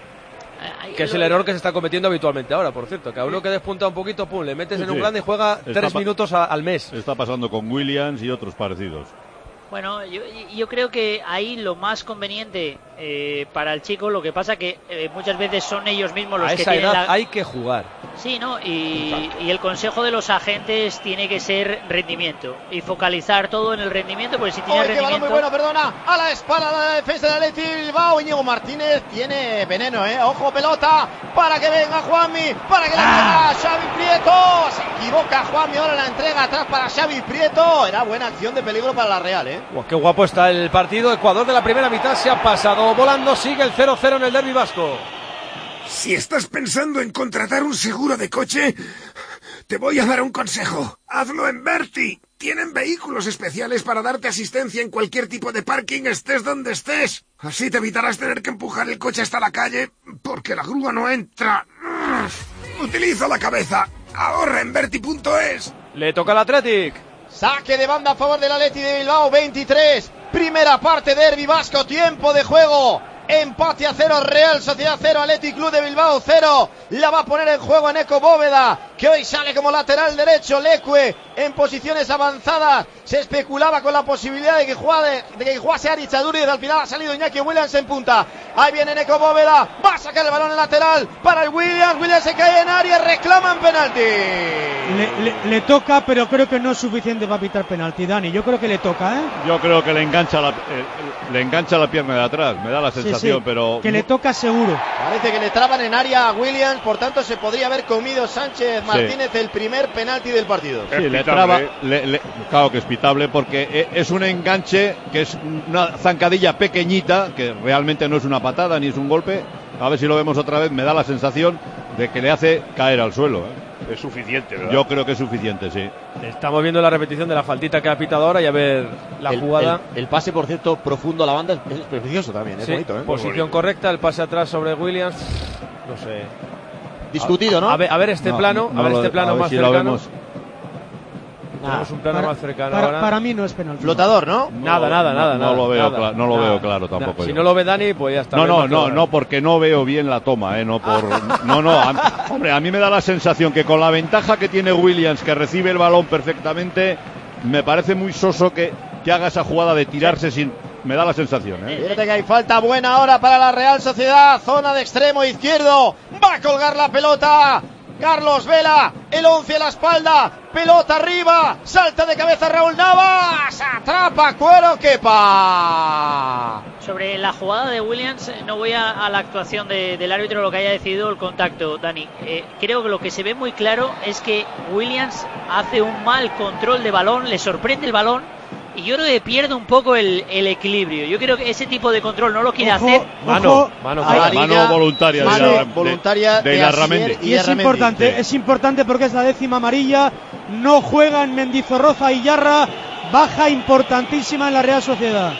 Speaker 2: Que es el error que se está cometiendo habitualmente ahora, por cierto, que a uno que despunta un poquito, pum, le metes
Speaker 11: Sí,
Speaker 2: en un
Speaker 11: sí.
Speaker 2: grande y juega
Speaker 11: Está
Speaker 2: tres
Speaker 11: pa-
Speaker 2: minutos a- al mes.
Speaker 11: Está pasando con Williams y otros parecidos.
Speaker 13: Bueno, yo, yo creo que ahí lo más conveniente eh, para el chico, lo que pasa que eh, muchas veces son ellos mismos los
Speaker 2: A
Speaker 13: que
Speaker 2: esa
Speaker 13: tienen
Speaker 2: edad
Speaker 13: la...
Speaker 2: hay que jugar.
Speaker 13: Sí, ¿no? Y, y el consejo de los agentes tiene que ser rendimiento y focalizar todo en el rendimiento, porque si tiene
Speaker 3: ¡Uy, qué balón
Speaker 13: rendimiento...
Speaker 3: muy bueno, perdona! A la espalda de la defensa del Athletic Bilbao. Íñigo Martínez tiene veneno, ¿eh? Ojo, pelota para que venga Juanmi, para que le
Speaker 13: Ah.
Speaker 3: venga Xavi Prieto. Se equivoca Juanmi, ahora la entrega atrás para Xavi Prieto. Era buena acción de peligro para la Real, ¿eh?
Speaker 2: Buah, qué guapo está el partido. Ecuador de la primera mitad se ha pasado volando. Sigue el cero cero en el derbi vasco.
Speaker 7: Si estás pensando en contratar un seguro de coche, te voy a dar un consejo. Hazlo en Berti. Tienen vehículos especiales para darte asistencia en cualquier tipo de parking, estés donde estés. Así te evitarás tener que empujar el coche hasta la calle porque la grúa no entra. Utiliza la cabeza. Ahorra en Berti punto es.
Speaker 2: Le toca al Athletic.
Speaker 3: Saque de banda a favor del Athletic de Bilbao, veintitrés. Primera parte, derbi vasco, tiempo de juego. Empate a cero, Real Sociedad cero, Athletic Club de Bilbao cero. La va a poner en juego Eneco Bóveda, que hoy sale como lateral derecho. Leque en posiciones avanzadas. Se especulaba con la posibilidad de que jugase, de que jugase Aritz Aduriz. Al final ha salido Iñaki Williams en punta. Ahí viene Eneco Bóveda. Va a sacar el balón en lateral para el Williams. Williams se cae en área. Reclaman penalti.
Speaker 9: Le, le, le toca, pero creo que no es suficiente para pitar penalti, Dani. Yo creo que le toca, ¿eh?
Speaker 11: Yo creo que le engancha la, eh, le engancha la pierna de atrás, me da la sensación,
Speaker 9: Sí, sí,
Speaker 11: pero...
Speaker 9: que le toca seguro.
Speaker 3: Parece que le traban en área a Williams, por tanto se podría haber comido Sánchez Martínez el primer penalti del partido.
Speaker 11: Sí, le traba, le, le, claro que es pitable porque es un enganche que es una zancadilla pequeñita, que realmente no es una patada ni es un golpe. A ver si lo vemos otra vez, me da la sensación de que le hace caer al suelo, ¿eh?
Speaker 12: Es suficiente, ¿verdad?
Speaker 11: Yo creo que es suficiente, sí.
Speaker 2: Estamos viendo la repetición de la faltita que ha pitado ahora y a ver la
Speaker 14: el,
Speaker 2: jugada.
Speaker 14: El, el pase, por cierto, profundo a la banda es, es precioso también, es
Speaker 2: Sí,
Speaker 14: bonito, ¿eh?
Speaker 2: posición correcta, el pase atrás sobre Williams. No sé.
Speaker 14: Discutido, ¿no?
Speaker 2: A ver, a ver este
Speaker 11: No,
Speaker 2: plano,
Speaker 11: no
Speaker 2: a ver
Speaker 11: lo-
Speaker 2: este plano
Speaker 11: a ver
Speaker 2: más
Speaker 11: si lo
Speaker 2: cercano.
Speaker 11: vemos.
Speaker 2: Tenemos un plano
Speaker 9: Para,
Speaker 2: más cercano
Speaker 9: para,
Speaker 2: ahora.
Speaker 9: para mí no es penalti.
Speaker 3: Flotador, ¿no?
Speaker 2: Nada, nada, nada.
Speaker 11: No,
Speaker 2: nada,
Speaker 11: lo veo,
Speaker 2: nada,
Speaker 11: cla- no lo
Speaker 2: nada.
Speaker 11: veo claro tampoco.
Speaker 2: Si
Speaker 11: yo.
Speaker 2: no lo ve Dani, pues ya está.
Speaker 11: No, no,
Speaker 2: vemos
Speaker 11: no,
Speaker 2: que-
Speaker 11: no, porque no veo bien la toma, ¿eh? No, por, no, no. A, hombre, a mí me da la sensación que con la ventaja que tiene Williams, que recibe el balón perfectamente, me parece muy soso que, que haga esa jugada de tirarse sin... Me da la sensación, ¿eh?
Speaker 3: Fíjate que hay falta buena ahora para la Real Sociedad. Zona de extremo izquierdo. Va a colgar la pelota. Carlos Vela, el once a la espalda. Pelota arriba. Salta de cabeza Raúl Navas. Atrapa Cuero Kepa.
Speaker 13: Sobre la jugada de Williams, no voy a, a la actuación de, del árbitro, lo que haya decidido el contacto, Dani. Eh, creo que lo que se ve muy claro es que Williams hace un mal control de balón, le sorprende el balón y yo creo que pierde un poco el, el equilibrio. Yo creo que ese tipo de control no lo quiere
Speaker 9: Ojo,
Speaker 13: hacer.
Speaker 11: Mano,
Speaker 9: ojo,
Speaker 11: mano,
Speaker 9: hay-
Speaker 11: mano voluntaria.
Speaker 14: mano
Speaker 11: de, la-
Speaker 14: voluntaria
Speaker 11: de, de
Speaker 14: de
Speaker 11: Ilarramendi.
Speaker 14: Asier
Speaker 9: Y es
Speaker 14: Ilarramendi.
Speaker 9: importante,
Speaker 11: Sí.
Speaker 9: es importante porque es la décima amarilla. No juegan Mendizorroza y Yarra. Baja importantísima en la Real Sociedad.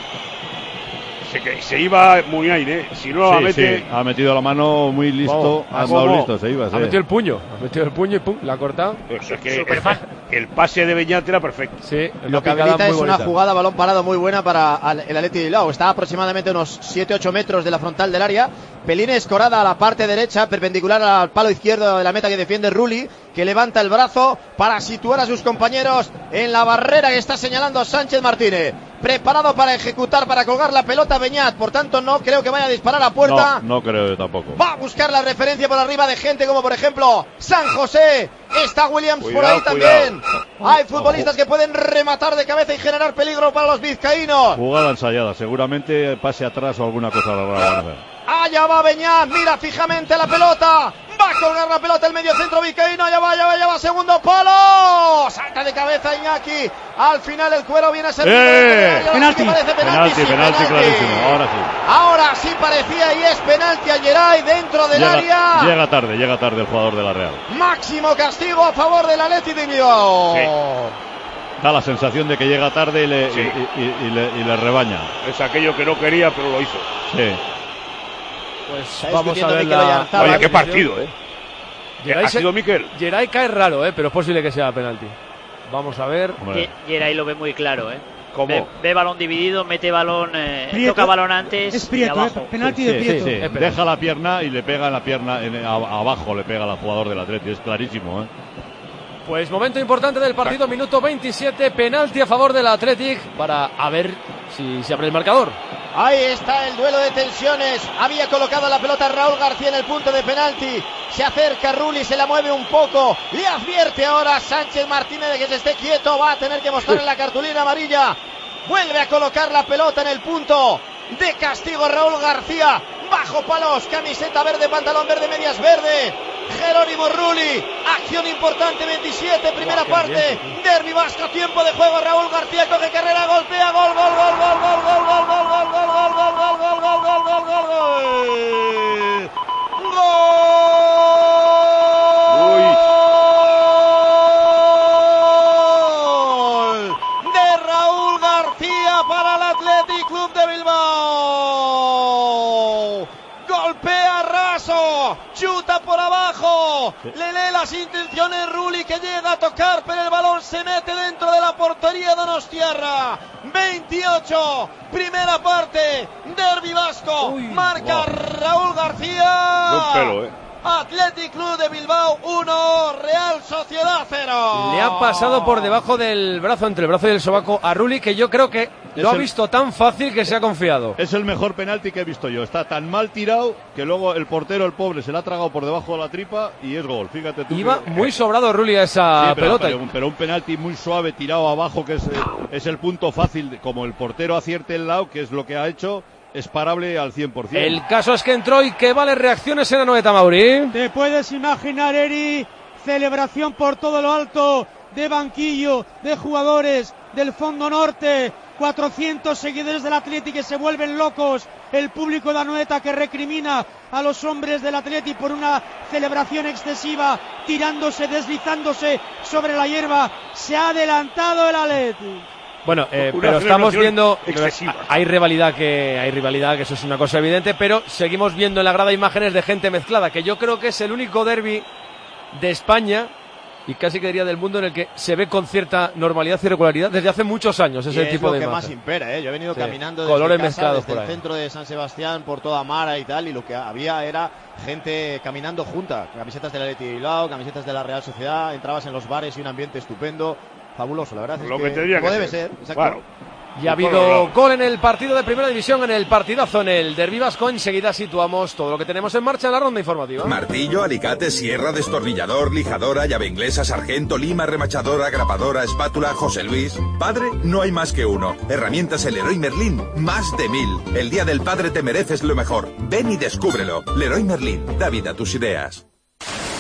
Speaker 12: Se, que se iba muy aire, ¿eh? Si no la
Speaker 11: Sí,
Speaker 12: mete.
Speaker 11: sí, ha metido la mano muy listo,
Speaker 2: Vamos,
Speaker 11: ha andado
Speaker 12: ¿cómo?
Speaker 11: listo, se iba.
Speaker 2: Ha
Speaker 11: sí.
Speaker 2: metido el puño, ha metido el puño y pum, la ha cortado.
Speaker 12: Pues es que el,
Speaker 13: Superfan.
Speaker 12: el pase de Beñat era perfecto.
Speaker 2: Sí,
Speaker 14: Lo que habilita es una jugada balón parado muy buena para al- el Athletic de Bilbao. Está aproximadamente unos siete ocho metros de la frontal del área. Pelín escorada a la parte derecha, perpendicular al palo izquierdo de la meta que defiende Rulli, que levanta el brazo para situar a sus compañeros en la barrera que está señalando Sánchez Martínez. Preparado para ejecutar, para colgar la pelota Beñat. Por tanto, no creo que vaya a disparar a puerta.
Speaker 11: No, no creo yo tampoco.
Speaker 14: Va a buscar la referencia por arriba de gente como por ejemplo San José. Está Williams
Speaker 12: Cuidado,
Speaker 14: por ahí
Speaker 12: cuidado.
Speaker 14: también. Hay futbolistas que pueden rematar de cabeza y generar peligro para los vizcaínos.
Speaker 11: Jugada ensayada, seguramente pase atrás o alguna cosa la van a hacer.
Speaker 14: Allá va Beñat, mira fijamente la pelota. Va a colgar la pelota el medio centro vizcaíno. Allá va, allá va, allá va, segundo palo. Salta de cabeza Iñaki. Al final el cuero viene a ser
Speaker 11: ¡Eh!
Speaker 14: penalti. Parece penalti,
Speaker 11: Penalti,
Speaker 14: sí,
Speaker 11: penalti clarísimo, ahora sí.
Speaker 14: Ahora sí parecía y es penalti a Geray dentro del
Speaker 11: Llega,
Speaker 14: área.
Speaker 11: llega tarde, llega tarde el jugador de la Real.
Speaker 14: Máximo castigo a favor del Athletic de Bilbao.
Speaker 11: Da la sensación de que llega tarde y le,
Speaker 12: Sí.
Speaker 11: y, y- y le, y le rebaña.
Speaker 12: Es aquello que no quería, pero lo hizo.
Speaker 11: Sí.
Speaker 2: Pues vamos a ver
Speaker 14: Mikel
Speaker 2: la...
Speaker 14: Oyarzabal.
Speaker 12: Oye, qué partido, ¿eh?
Speaker 2: Geray
Speaker 12: ¿Ha
Speaker 2: se-
Speaker 12: sido Mikel?
Speaker 2: Geray cae raro, ¿eh? Pero es posible que sea penalti. Vamos a ver.
Speaker 11: Hombre.
Speaker 13: Ye- Geray lo ve muy claro, ¿eh?
Speaker 12: ¿Cómo?
Speaker 13: Ve, ve balón dividido, mete balón, eh,
Speaker 9: Prieto.
Speaker 13: toca balón antes
Speaker 9: Es
Speaker 13: y
Speaker 9: Prieto,
Speaker 13: abajo.
Speaker 9: eh, penalti
Speaker 11: Sí,
Speaker 9: de
Speaker 11: sí,
Speaker 9: Prieto.
Speaker 11: sí.
Speaker 2: Es penalti.
Speaker 11: Deja la pierna y le pega en la pierna, en, a- abajo le pega al jugador del Atleti, es clarísimo, ¿eh?
Speaker 2: Pues momento importante del partido, minuto veintisiete, penalti a favor del Athletic para a ver si se abre el marcador.
Speaker 14: Ahí está el duelo de tensiones. Había colocado la pelota Raúl García en el punto de penalti. Se acerca Rulli, se la mueve un poco. Le advierte ahora Sánchez Martínez de que se esté quieto. Va a tener que mostrarle la cartulina amarilla. Vuelve a colocar la pelota en el punto de castigo Raúl García. Bajo palos, camiseta verde, pantalón verde, medias verde. Jerónimo Rulli, acción importante, veintisiete, primera parte. Derbi vasco, tiempo de juego. Raúl García coge carrera, golpea, gol, gol, gol, gol, gol, gol, gol, gol, gol, gol, gol, gol, gol, gol, gol, gol, gol, gol, gol. Gol de Raúl García para el Athletic Club de Bilbao. Golpea raso, chuta por abajo, le lee las intenciones Rulli que llega a tocar, pero el balón se mete dentro de la portería donostiarra. veintiocho, primera parte, derbi vasco, marca Raúl García.
Speaker 12: Buen pelo, ¿eh?
Speaker 14: Athletic Club de Bilbao uno, Real Sociedad cero.
Speaker 2: Le ha pasado por debajo del brazo, entre el brazo y el sobaco a Rulli, que yo creo que lo ha
Speaker 11: el-
Speaker 2: visto tan fácil que se ha confiado.
Speaker 11: Es el mejor penalti que he visto yo. Está tan mal tirado que luego el portero, el pobre, se le ha tragado por debajo de la tripa y es gol. Fíjate tú.
Speaker 2: Iba
Speaker 11: que-
Speaker 2: muy sobrado Rulli a esa
Speaker 11: Sí, pero,
Speaker 2: pelota.
Speaker 11: pero un- pero un penalti muy suave tirado abajo, que es, eh, es el punto fácil. de- Como el portero acierte el lado, que es lo que ha hecho, es parable al cien por ciento.
Speaker 2: El caso es que entró y que vale reacciones en Anoeta, Mauri.
Speaker 9: Te puedes imaginar, Eri, celebración por todo lo alto de banquillo, de jugadores del fondo norte, cuatrocientos seguidores del Atleti que se vuelven locos, el público de Anoeta que recrimina a los hombres del Atleti por una celebración excesiva, tirándose, deslizándose sobre la hierba. Se ha adelantado el Atleti.
Speaker 2: Bueno, eh,
Speaker 12: Una
Speaker 2: pero estamos
Speaker 12: celebración
Speaker 2: viendo,
Speaker 12: excesiva.
Speaker 2: hay rivalidad que hay rivalidad, que eso es una cosa evidente, pero seguimos viendo en la grada imágenes de gente mezclada, que yo creo que es el único derbi de España y casi que diría del mundo en el que se ve con cierta normalidad y regularidad desde hace muchos años ese
Speaker 14: Y es
Speaker 2: tipo
Speaker 14: lo
Speaker 2: de
Speaker 14: que
Speaker 2: imagen.
Speaker 14: más impera, ¿eh? Yo he venido
Speaker 2: Sí.
Speaker 14: caminando desde
Speaker 2: Colores
Speaker 14: casa,
Speaker 2: mezclados
Speaker 14: desde
Speaker 2: por
Speaker 14: el
Speaker 2: ahí.
Speaker 14: centro de San Sebastián por toda Mara y tal, y lo que había era gente caminando junta, camisetas de la Athletic de Bilbao, camisetas de la Real Sociedad, entrabas en los bares y un ambiente estupendo, fabuloso, la verdad es
Speaker 12: Lo
Speaker 14: que,
Speaker 12: que tendría
Speaker 14: como
Speaker 12: que
Speaker 14: debe
Speaker 12: ser.
Speaker 14: ser, exacto.
Speaker 12: Claro.
Speaker 2: Y ha
Speaker 12: Por todos
Speaker 2: habido
Speaker 12: lados.
Speaker 2: gol en el partido de Primera División, en el partidazo, en el Derbi Vasco. Enseguida situamos todo lo que tenemos en marcha en la ronda informativa.
Speaker 15: Martillo, alicate, sierra, destornillador, lijadora, llave inglesa, sargento, lima, remachadora, grapadora, espátula, José Luis. Padre, no hay más que uno. Herramientas el Leroy Merlin, más de mil. El día del padre te mereces lo mejor. Ven y descúbrelo. Leroy Merlin, da vida a tus ideas.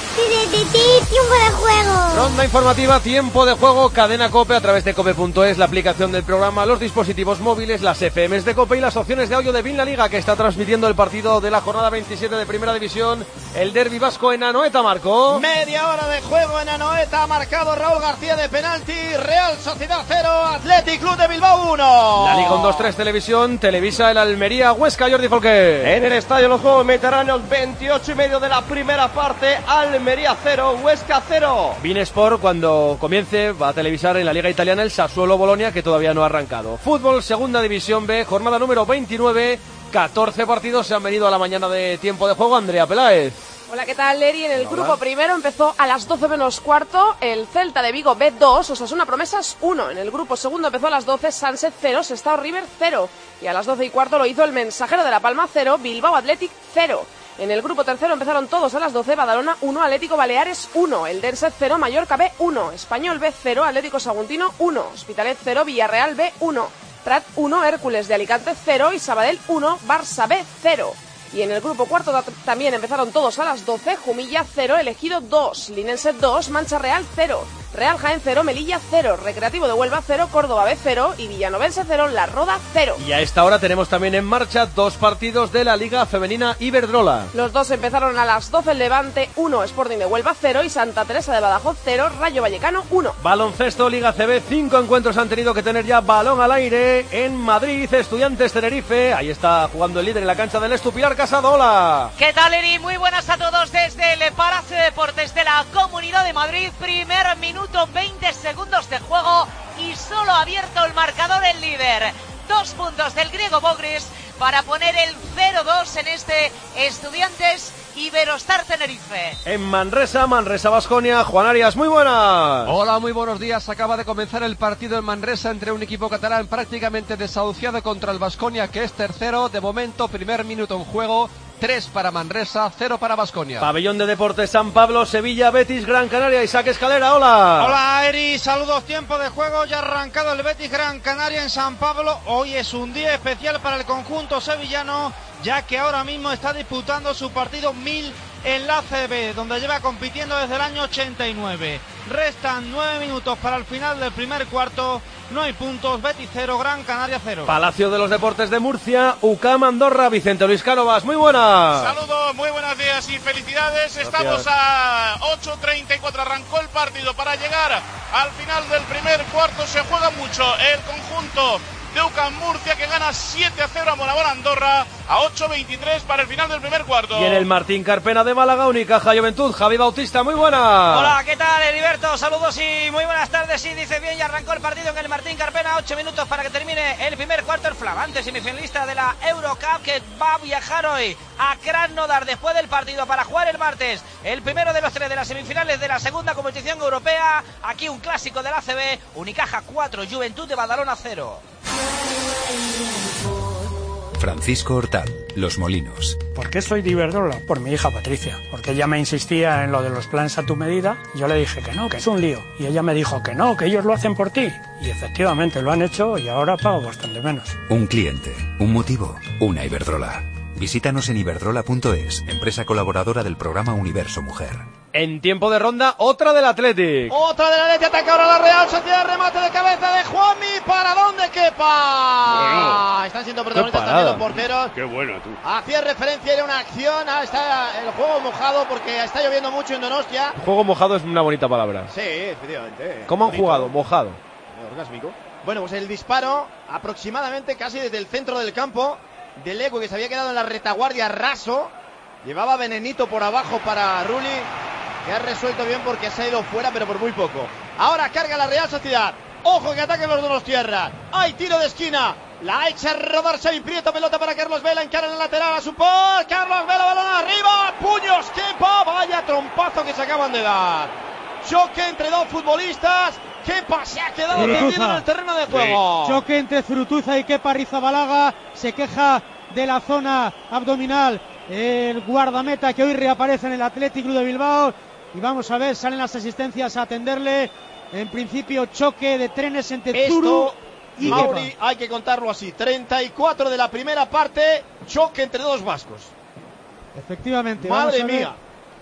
Speaker 16: tiempo de juego.
Speaker 2: Ronda informativa, tiempo de juego, cadena COPE a través de cope punto es, la aplicación del programa, los dispositivos móviles, las F Ms de COPE y las opciones de audio de Bin La Liga, que está transmitiendo el partido de la jornada veintisiete de Primera División, el derbi vasco en Anoeta, Marco.
Speaker 3: Media hora de juego en Anoeta, ha marcado Raúl García de penalti, Real Sociedad cero, Athletic Club de Bilbao uno.
Speaker 2: La Liga uno dos tres Televisión, televisa el Almería Huesca, Jordi Folqué.
Speaker 5: En el Estadio Los Juegos Mediterráneos, veintiocho y medio de la primera parte, Almería cero, Huesca cero.
Speaker 2: Bin Sport, cuando comience, va a televisar en la Liga Italiana el Sassuolo Bolonia, que todavía no ha arrancado. Fútbol, Segunda División B, jornada número veintinueve, catorce partidos se han venido a la mañana de tiempo de juego. Andrea Peláez.
Speaker 17: Hola, ¿qué tal, Leri? En el Hola. Grupo primero empezó a las doce menos cuarto el Celta de Vigo B dos, Osasuna Promesas uno. En el grupo segundo empezó a las doce, Sunset cero, Sestao River cero. Y a las doce y cuarto lo hizo el Mensajero de La Palma cero, Bilbao Athletic cero. En el grupo tercero empezaron todos a las doce, Badalona uno, Atlético Baleares uno, el Derset cero, Mallorca B uno, Español B cero, Atlético Saguntino uno, Hospitalet cero, Villarreal B uno, Prat uno, Hércules de Alicante cero y Sabadell uno, Barça B cero. Y en el grupo cuarto también empezaron todos a las doce, Jumilla cero, Elegido dos, Linense dos, Mancha Real cero, Real Jaén cero, Melilla cero, Recreativo de Huelva cero, Córdoba B cero y Villanovense cero, La Roda cero.
Speaker 2: Y a esta hora tenemos también en marcha dos partidos de la Liga Femenina Iberdrola.
Speaker 17: Los dos empezaron a las doce, Levante uno, Sporting de Huelva cero y Santa Teresa de Badajoz cero, Rayo Vallecano uno.
Speaker 2: Baloncesto, Liga C B, cinco encuentros han tenido que tener ya balón al aire en Madrid. Estudiantes Tenerife, ahí está jugando el líder en la cancha del Estu, Pilar Casado. Hola.
Speaker 18: ¿Qué tal, Eri? Muy buenas a todos desde el Palacio de Deportes de la Comunidad de Madrid. Primer minuto, veinte segundos de juego y solo ha abierto el marcador el líder. Dos puntos del griego Bogris para poner el cero dos en este Estudiantes Iberostar Tenerife.
Speaker 2: En Manresa, Manresa Baskonia, Juan Arias, muy buenas.
Speaker 19: Hola, muy buenos días. Acaba de comenzar el partido en Manresa entre un equipo catalán prácticamente desahuciado contra el Baskonia, que es tercero. De momento, primer minuto en juego. tres para Manresa, cero para Baskonia.
Speaker 2: Pabellón de Deportes San Pablo, Sevilla, Betis, Gran Canaria. Isaac Escalera, hola.
Speaker 9: Hola, Eri, saludos, tiempo de juego. Ya ha arrancado el Betis Gran Canaria en San Pablo. Hoy es un día especial para el conjunto sevillano, ya que ahora mismo está disputando su partido mil en la A C B, donde lleva compitiendo desde el año ochenta y nueve. Restan nueve minutos para el final del primer cuarto. No hay puntos, Betis cero, Gran Canaria cero.
Speaker 2: Palacio de los Deportes de Murcia, U C A M Andorra, Vicente Luis Cánovas, muy buenas.
Speaker 20: Saludos, muy buenos días y felicidades. Gracias. Estamos a ocho treinta y cuatro, arrancó el partido para llegar al final del primer cuarto. Se juega mucho el conjunto de U C A M Murcia, que gana siete a cero a Monabona Andorra, a ocho veintitrés para el final del primer cuarto.
Speaker 2: Y en el Martín Carpena de Málaga, Unicaja Juventud, Javi Bautista, muy buenas.
Speaker 18: Hola, ¿qué tal, Heriberto? Saludos y muy buenas tardes. Sí, dice bien, y arrancó el partido en el Martín Carpena, ocho minutos para que termine el primer cuarto. El flamante semifinalista de la Eurocup, que va a viajar hoy a Krasnodar después del partido para jugar el martes el primero de los tres de las semifinales de la segunda competición europea. Aquí un clásico de la A C B, Unicaja cuatro, Juventud de Badalona cero.
Speaker 21: Francisco Hortal, Los Molinos.
Speaker 22: ¿Por qué soy de Iberdrola? Por mi hija Patricia, porque ella me insistía en lo de los planes a tu medida. Yo le dije que no, que es un lío, y ella me dijo que no, que ellos lo hacen por ti, y efectivamente lo han hecho y ahora pago bastante menos.
Speaker 21: Un cliente, un motivo, una Iberdrola. Visítanos en iberdrola punto es, empresa colaboradora del programa Universo Mujer.
Speaker 2: En tiempo de ronda, otra del Athletic.
Speaker 3: Otra del Athletic, ataca ahora la Real Sociedad, remate de cabeza de Juanmi, para donde quepa. Bueno, están siendo protagonistas también los porteros.
Speaker 12: Qué bueno, tú.
Speaker 3: Hacía referencia, era una acción, ah, está el juego mojado porque está lloviendo mucho en Donostia.
Speaker 2: El juego mojado es una bonita palabra.
Speaker 3: Sí, efectivamente.
Speaker 2: ¿Cómo han jugado? Mojado.
Speaker 3: Orgásmico. Bueno, pues el disparo aproximadamente casi desde el centro del campo de Leque, que se había quedado en la retaguardia raso. Llevaba venenito por abajo para Rulli, que ha resuelto bien porque se ha ido fuera, pero por muy poco. Ahora carga la Real Sociedad. Ojo que ataquen los Donostierra. Hay tiro de esquina. La echa a rodar Xavi Prieto, pelota para Carlos Vela, encara en el lateral a su post. Carlos Vela, balón arriba. Puños, Kepa. Vaya trompazo que se acaban de dar. Choque entre dos futbolistas. Kepa se ha quedado tendido en el terreno de juego.
Speaker 9: Sí. Choque entre Zurutuza y Kepa Arrizabalaga. Se queja de la zona abdominal el guardameta, que hoy reaparece en el Athletic Club de Bilbao. Y vamos a ver, salen las asistencias a atenderle. En principio, choque de trenes entre
Speaker 3: Esto,
Speaker 9: Zuru y
Speaker 3: Mauri,
Speaker 9: Kepa.
Speaker 3: hay que contarlo así. treinta y cuatro de la primera parte, choque entre dos vascos.
Speaker 9: Efectivamente.
Speaker 3: Madre
Speaker 9: vamos a ver.
Speaker 3: mía.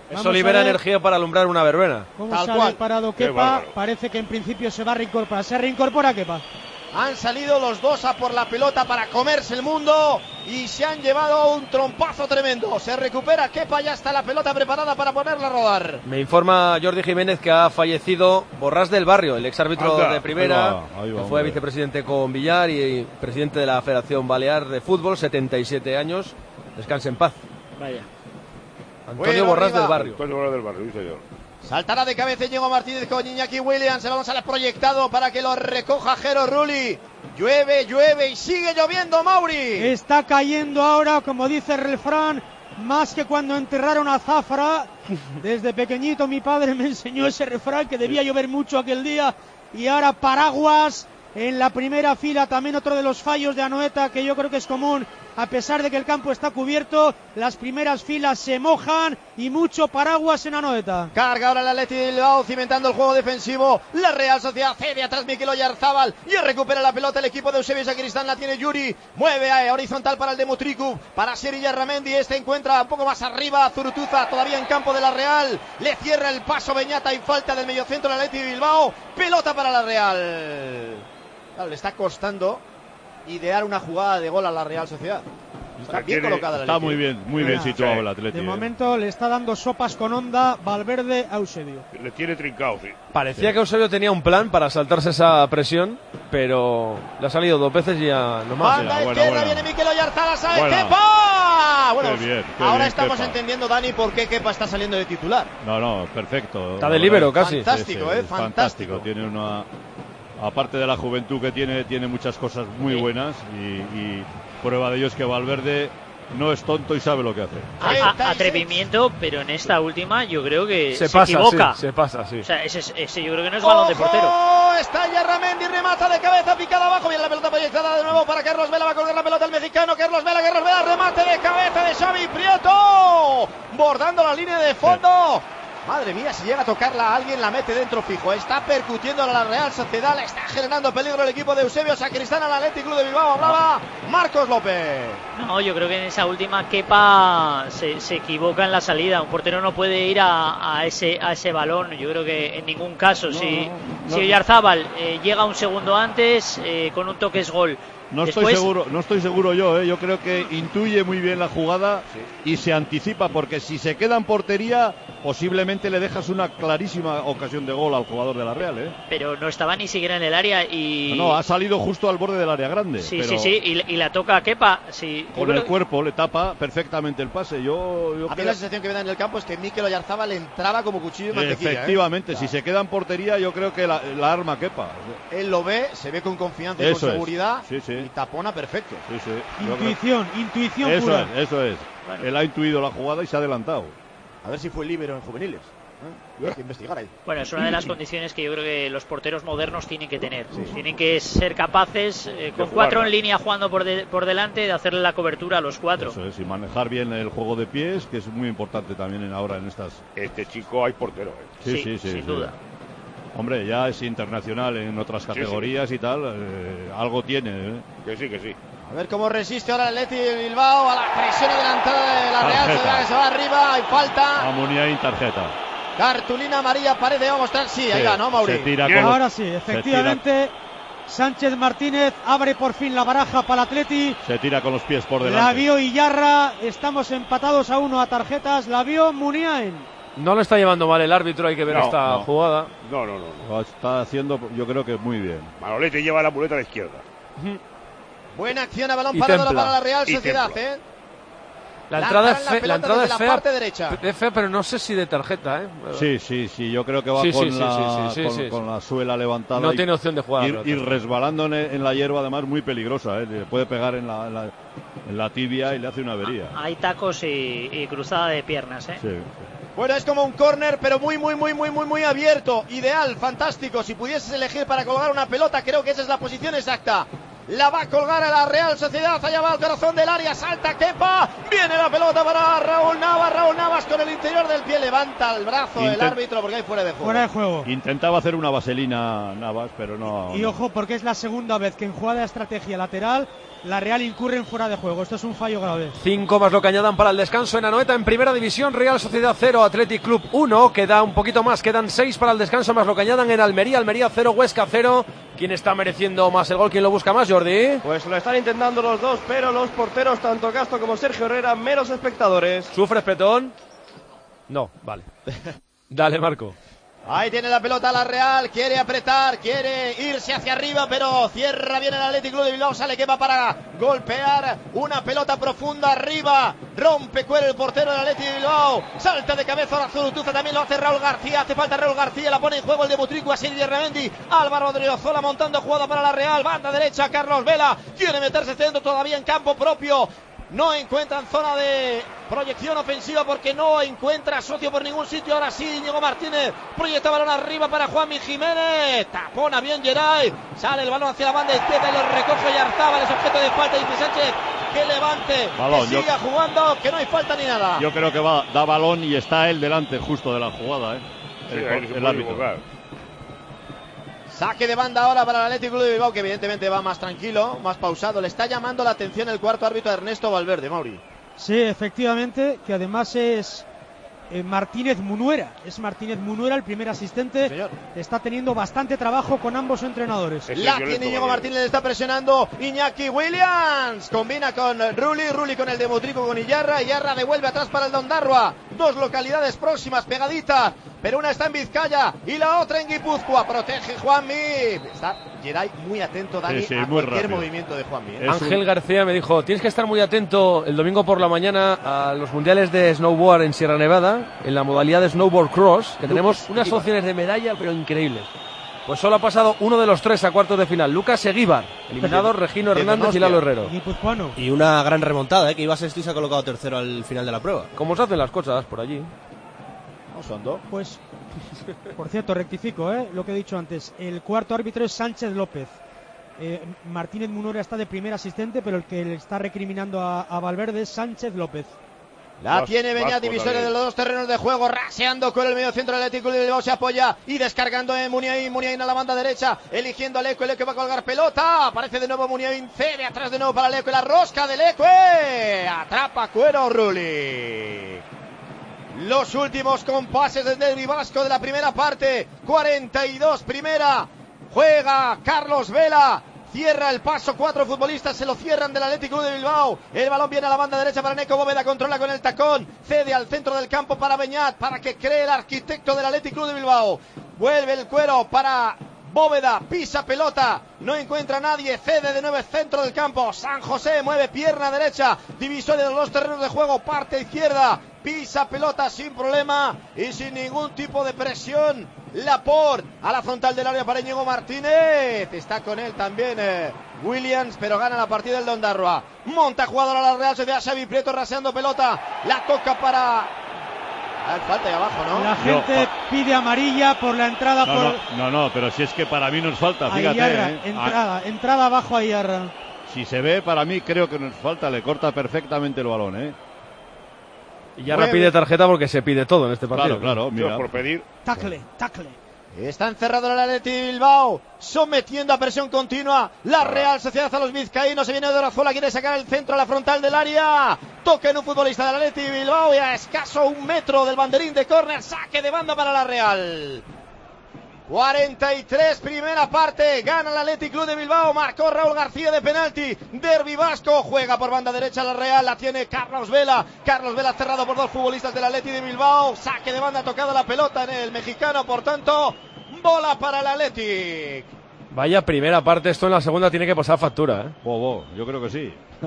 Speaker 2: Eso
Speaker 9: Vamos
Speaker 2: libera
Speaker 9: a ver
Speaker 2: energía para alumbrar una verbena.
Speaker 9: cómo
Speaker 3: Tal
Speaker 9: sale
Speaker 3: cual.
Speaker 9: parado
Speaker 3: Qué
Speaker 9: Kepa.
Speaker 3: bárbaro.
Speaker 9: Parece que en principio se va a reincorporar. Se reincorpora Kepa.
Speaker 3: Han salido los dos a por la pelota para comerse el mundo y se han llevado un trompazo tremendo. Se recupera Kepa, ya está la pelota preparada para ponerla a rodar.
Speaker 2: Me informa Jordi Jiménez que ha fallecido Borrás del Barrio, el exárbitro
Speaker 11: Anda,
Speaker 2: de primera,
Speaker 11: ahí va, ahí va,
Speaker 2: que fue
Speaker 11: hombre.
Speaker 2: vicepresidente con Villar y presidente de la Federación Balear de Fútbol, setenta y siete años. Descanse en paz.
Speaker 13: Vaya.
Speaker 2: Antonio
Speaker 3: Bueno,
Speaker 2: Borrás
Speaker 3: arriba.
Speaker 2: del Barrio.
Speaker 12: Antonio Borrás del Barrio, sí, señor.
Speaker 3: Saltará de cabeza Diego Martínez con Iñaki Williams. Se vamos a la proyectado para que lo recoja Jero Rulli. Llueve, llueve y sigue lloviendo, Mauri.
Speaker 9: Está cayendo ahora, como dice el refrán, más que cuando enterraron a Zafra. Desde pequeñito mi padre me enseñó ese refrán, que debía llover mucho aquel día. Y ahora paraguas en la primera fila. También otro de los fallos de Anoeta, que yo creo que es común. A pesar de que el campo está cubierto, las primeras filas se mojan y mucho paraguas en Anoeta.
Speaker 3: Carga ahora el Athletic de Bilbao, cimentando el juego defensivo. La Real Sociedad cede atrás Mikel Oyarzábal y recupera la pelota el equipo de Eusebio Sacristán. La tiene Yuri, mueve a horizontal para el de Mutriku, para Seri Yarramendi. Este encuentra un poco más arriba a Zurutuza, todavía en campo de la Real. Le cierra el paso Beñata y falta del mediocentro del Athletic de Bilbao. Pelota para la Real. Claro, le está costando idear una jugada de gol a la Real Sociedad. Está bien colocada la
Speaker 11: Está muy bien, muy bien situado el Atleti.
Speaker 9: De
Speaker 11: eh.
Speaker 9: momento le está dando sopas con onda Valverde a Eusebio.
Speaker 12: Le tiene trincado, sí.
Speaker 2: Parecía que Eusebio tenía un plan para saltarse esa presión, pero le ha salido dos veces y ya no más.
Speaker 3: Banda
Speaker 2: Buena,
Speaker 3: izquierda,
Speaker 2: buena.
Speaker 3: viene Mikel Oyarzábal, ¿sabe
Speaker 11: Buena.
Speaker 3: Kepa? Bueno,
Speaker 11: Qué bien, qué
Speaker 3: ahora
Speaker 11: bien,
Speaker 3: estamos
Speaker 11: Kepa.
Speaker 3: entendiendo, Dani, por qué Kepa está saliendo de titular.
Speaker 11: No, no, perfecto.
Speaker 2: Está de líbero casi.
Speaker 3: Fantástico, eh,
Speaker 11: es
Speaker 3: fantástico.
Speaker 11: Tiene una, aparte de la juventud que tiene, tiene muchas cosas muy buenas y, y prueba de ello es que Valverde no es tonto y sabe lo que hace.
Speaker 13: A- a- atrevimiento, pero en esta última yo creo que se,
Speaker 2: Se pasa,
Speaker 13: equivoca.
Speaker 2: sí, se pasa, sí.
Speaker 13: O sea, ese, ese yo creo que no es balón de portero.
Speaker 3: ¡Ojo! Está Yarramendi, remata de cabeza, picada abajo, viene la pelota proyectada de nuevo para Carlos Vela, va a colgar la pelota el mexicano, Carlos Vela, Carlos Vela, remate de cabeza de Xavi Prieto, bordando la línea de fondo. Madre mía, si llega a tocarla a alguien, la mete dentro fijo. Está percutiendo a la Real Sociedad, la está generando peligro el equipo de Eusebio Sacristán al Athletic Club de Bilbao. Hablaba Marcos López.
Speaker 13: No, yo creo que en esa última Kepa se, se equivoca en la salida. Un portero no puede ir a, a ese a ese balón. Yo creo que en ningún caso. si
Speaker 11: no,
Speaker 13: si
Speaker 11: no.
Speaker 13: Oyarzábal eh, llega un segundo antes, eh, con un toque es gol.
Speaker 11: No
Speaker 13: Después,
Speaker 11: estoy seguro, no estoy seguro yo, ¿eh? Yo creo que intuye muy bien la jugada y se anticipa, porque si se queda en portería, posiblemente le dejas una clarísima ocasión de gol al jugador de la Real, ¿eh?
Speaker 13: Pero no estaba ni siquiera en el área y...
Speaker 11: No, ha salido justo al borde del área grande.
Speaker 13: Sí,
Speaker 11: pero
Speaker 13: sí, sí, y, y la toca a Kepa. Sí, yo
Speaker 11: con
Speaker 13: creo
Speaker 11: el
Speaker 13: que-
Speaker 11: cuerpo le tapa perfectamente el pase. Yo, yo
Speaker 3: A mí
Speaker 11: creo-
Speaker 3: la sensación que me da en el campo es que Mikel Oyarzábal entraba como cuchillo de mantequilla. ¿eh?
Speaker 11: Efectivamente, si se queda en portería, yo creo que la, la arma Kepa.
Speaker 3: Él lo ve, se ve con confianza y
Speaker 11: Eso
Speaker 3: con
Speaker 11: es.
Speaker 3: seguridad
Speaker 11: Sí, sí.
Speaker 3: y tapona perfecto.
Speaker 11: Sí, sí. Yo creo-
Speaker 9: Intuición, intuición
Speaker 11: Eso
Speaker 9: pura.
Speaker 11: es, eso es. Él ha intuido la jugada y se ha adelantado.
Speaker 3: A ver si fue líbero en juveniles. ¿eh? Hay que investigar ahí.
Speaker 13: Bueno, es una de las condiciones que yo creo que los porteros modernos tienen que tener. Tienen que ser capaces, eh, con
Speaker 11: jugar,
Speaker 13: cuatro
Speaker 11: ¿no?
Speaker 13: en línea jugando por, de- por delante, de hacerle la cobertura a los cuatro.
Speaker 11: Eso es, y manejar bien el juego de pies, que es muy importante también en, ahora en estas.
Speaker 12: Este chico hay portero, ¿eh?
Speaker 11: Sí,
Speaker 13: Sí,
Speaker 11: sí, sí.
Speaker 13: sin
Speaker 11: sí.
Speaker 13: duda.
Speaker 11: Hombre, ya es internacional en otras
Speaker 12: sí.
Speaker 11: categorías y tal. eh, algo tiene. ¿eh?
Speaker 12: Que sí, que sí.
Speaker 3: A ver cómo resiste ahora el Athletic de Bilbao a la presión adelantada de la Real
Speaker 11: Tarjeta.
Speaker 3: Sociedad, que se va arriba. Hay falta.
Speaker 11: Amuniain, tarjeta.
Speaker 3: Cartulina amarilla, parece, va a mostrar. Sí, ahí
Speaker 11: Sí,
Speaker 3: va, ¿no, Mauri?
Speaker 11: se tira con los-
Speaker 9: Ahora sí, efectivamente. Sánchez Martínez abre por fin la baraja para el Atleti.
Speaker 11: Se tira con los pies por
Speaker 9: La
Speaker 11: delante.
Speaker 9: vio Iyarra. Estamos empatados a uno a tarjetas. La vio Muniain.
Speaker 2: No lo está llevando mal el árbitro, hay que ver
Speaker 11: No,
Speaker 2: esta
Speaker 11: no.
Speaker 2: jugada.
Speaker 12: No, no, no. no.
Speaker 11: Lo está haciendo, yo creo que muy bien.
Speaker 12: Manolete lleva la muleta a la izquierda.
Speaker 3: Buena acción a balón
Speaker 2: Y
Speaker 3: parado
Speaker 2: templa.
Speaker 3: para la Real
Speaker 12: Y
Speaker 3: Sociedad,
Speaker 12: templa.
Speaker 3: ¿eh?
Speaker 2: La
Speaker 3: Lanzarán
Speaker 2: entrada es,
Speaker 3: la
Speaker 2: fe- la
Speaker 3: pelota
Speaker 2: entrada
Speaker 3: desde
Speaker 2: es
Speaker 3: la
Speaker 2: fea.
Speaker 3: parte derecha.
Speaker 2: Es fea, pero no sé si de tarjeta, ¿eh?
Speaker 11: Sí, sí, sí, yo creo que va
Speaker 2: Sí,
Speaker 11: con,
Speaker 2: sí, sí,
Speaker 11: la,
Speaker 2: sí, sí, sí,
Speaker 11: con,
Speaker 2: sí,
Speaker 11: con
Speaker 2: sí.
Speaker 11: la suela levantada.
Speaker 2: No
Speaker 11: y-
Speaker 2: tiene opción de jugar.
Speaker 11: Y,
Speaker 2: la
Speaker 11: y
Speaker 2: pelota.
Speaker 11: resbalando en, en la hierba, además, muy peligrosa. ¿eh? Le puede pegar en la, en la, en la tibia y le hace una avería.
Speaker 13: Hay tacos y, y cruzada de piernas, ¿eh?
Speaker 11: Sí.
Speaker 3: Bueno, es como un córner, pero muy, muy, muy, muy, muy, muy abierto. Ideal, fantástico. Si pudieses elegir para colgar una pelota, creo que esa es la posición exacta. la va a colgar a la Real Sociedad, allá va al corazón del área, salta Kepa, viene la pelota para Raúl Navas, Raúl Navas con el interior del pie, levanta el brazo
Speaker 11: Intent...
Speaker 3: el árbitro porque hay fuera de juego.
Speaker 9: Fuera de juego.
Speaker 11: Intentaba hacer una vaselina Navas, pero no...
Speaker 9: Y, y ojo, porque es la segunda vez que en jugada de estrategia lateral la Real incurre en fuera de juego. Esto es un fallo grave.
Speaker 2: Cinco más lo que añadan para el descanso en Anoeta en primera división. Real Sociedad cero, Athletic Club uno. Queda un poquito más, quedan seis para el descanso más lo que añadan en Almería. Almería cero, Huesca cero. ¿Quién está mereciendo más el gol? ¿Quién lo busca más, Jordi?
Speaker 5: Pues lo están intentando los dos, pero los porteros, tanto Castro como Sergio Herrera, menos espectadores.
Speaker 2: ¿Sufres, Petón? No, vale. Dale, Marco.
Speaker 3: Ahí tiene la pelota la Real, quiere apretar, quiere irse hacia arriba, pero cierra bien el Athletic Club de Bilbao, sale que va para golpear una pelota profunda arriba, rompe cuero el portero del Athletic de Bilbao, salta de cabeza ahora Zurutuza, también lo hace Raúl García, hace falta Raúl García, la pone en juego el de Butricu, así de Remendi, Álvaro Odriozola montando jugada para la Real, banda derecha, Carlos Vela, quiere meterse centro todavía en campo propio. No encuentran zona de proyección ofensiva porque no encuentra socio por ningún sitio. Ahora sí, Íñigo Martínez proyecta balón arriba para Juanmi Jiménez. Tapona bien Geray. Sale el balón hacia la banda izquierda y lo recoge Yarzábal. Es objeto de falta. Dice Sánchez que levante, balón, que siga yo, jugando, que no hay falta ni nada.
Speaker 11: Yo creo que va, da balón y está él delante justo de la jugada. ¿eh?
Speaker 12: Sí,
Speaker 11: el el árbitro.
Speaker 3: Saque de banda ahora para el Athletic Club de Bilbao, que evidentemente va más tranquilo, más pausado. Le está llamando la atención el cuarto árbitro Ernesto Valverde, Mauri.
Speaker 9: Sí, efectivamente, que además es eh, Martínez Munuera. Es Martínez Munuera el primer asistente. Señor. Está teniendo bastante trabajo con ambos entrenadores.
Speaker 3: La tiene Íñigo Martínez, le está presionando Iñaki Williams. Combina con Rulli, Rulli con el de Butricu con Iyarra. Iyarra devuelve atrás para el de Ondarroa. Dos localidades próximas, pegaditas. Pero una está en Vizcaya y la otra en Guipúzcoa. Protege Juanmi. Está Geray muy atento, Dani, sí, sí, a cualquier rápido. movimiento de Juanmi. ¿eh?
Speaker 2: Ángel un... García me dijo, tienes que estar muy atento el domingo por la mañana a los mundiales de snowboard en Sierra Nevada, en la modalidad de snowboard cross, que tenemos unas opciones de medalla, pero increíbles. Pues solo ha pasado uno de los tres a cuartos de final. Lucas Eguíbar, eliminado Regino Hernández y Lalo Herrero.
Speaker 10: Y una gran remontada, ¿eh? Que Ibas Esti se ha colocado tercero al final de la prueba.
Speaker 2: ¿Cómo se hacen las cosas por allí?
Speaker 9: Pues, por cierto, rectifico ¿eh? lo que he dicho antes. El cuarto árbitro es Sánchez López. Eh, Martínez Munuera está de primer asistente, pero el que le está recriminando a, a Valverde es Sánchez López.
Speaker 3: La tiene Beñat, divisoria de los dos terrenos de juego, raseando con el medio centro del Atlético de Bilbao, se apoya y descargando en Muniain, Muniain a la banda derecha, eligiendo a Leco, Leco va a colgar pelota, aparece de nuevo Muniain, cede atrás de nuevo para Leco, la rosca de Leco, atrapa Cuero Rulli. Los últimos compases del derbi vasco de la primera parte, cuarenta y dos primera, juega Carlos Vela, cierra el paso, cuatro futbolistas se lo cierran del Atlético de Bilbao, el balón viene a la banda derecha para Neco Bóveda, controla con el tacón, cede al centro del campo para Beñat, para que cree el arquitecto del Atlético de Bilbao, vuelve el Cuero para Bóveda, pisa pelota, no encuentra a nadie, cede de nuevo el centro del campo, San José mueve pierna derecha, divisoria de los dos terrenos de juego, parte izquierda, pisa pelota sin problema y sin ningún tipo de presión, Laporte a la frontal del área para Íñigo Martínez, está con él también eh, Williams, pero gana la partida el de Ondarroa, monta jugador a la Real Sociedad, Xavi Prieto raseando pelota, la toca para... Hay falta ahí abajo, ¿no?
Speaker 9: La gente no, pide amarilla por la entrada
Speaker 11: no,
Speaker 9: por...
Speaker 11: No, no, no, pero si es que para mí nos falta, fíjate.
Speaker 9: Ayarra,
Speaker 11: ¿eh?
Speaker 9: entrada, a... entrada abajo a Ayarra.
Speaker 11: Si se ve, para mí creo que nos falta, le corta perfectamente el balón, ¿eh?
Speaker 2: Y Yarra Mueve. pide tarjeta porque se pide todo en este partido.
Speaker 11: Claro, claro, mira.
Speaker 12: Yo por pedir.
Speaker 9: Tacle, tacle.
Speaker 3: Está encerrado el Athletic de Bilbao, sometiendo a presión continua la Real Sociedad a los vizcaínos. Se viene de Orazuela, quiere sacar el centro a la frontal del área. Toca en un futbolista del Athletic de Bilbao y a escaso un metro del banderín de córner. Saque de banda para la Real. cuarenta y tres primera parte, gana el Athletic Club de Bilbao, marcó Raúl García de penalti, derbi vasco, juega por banda derecha la Real, la tiene Carlos Vela, Carlos Vela cerrado por dos futbolistas del Athletic de Bilbao, saque de banda, tocada la pelota en el mexicano, por tanto, bola para el Athletic.
Speaker 2: Vaya primera parte, esto en la segunda tiene que pasar factura, ¿eh?
Speaker 11: Bobo, yo creo que sí.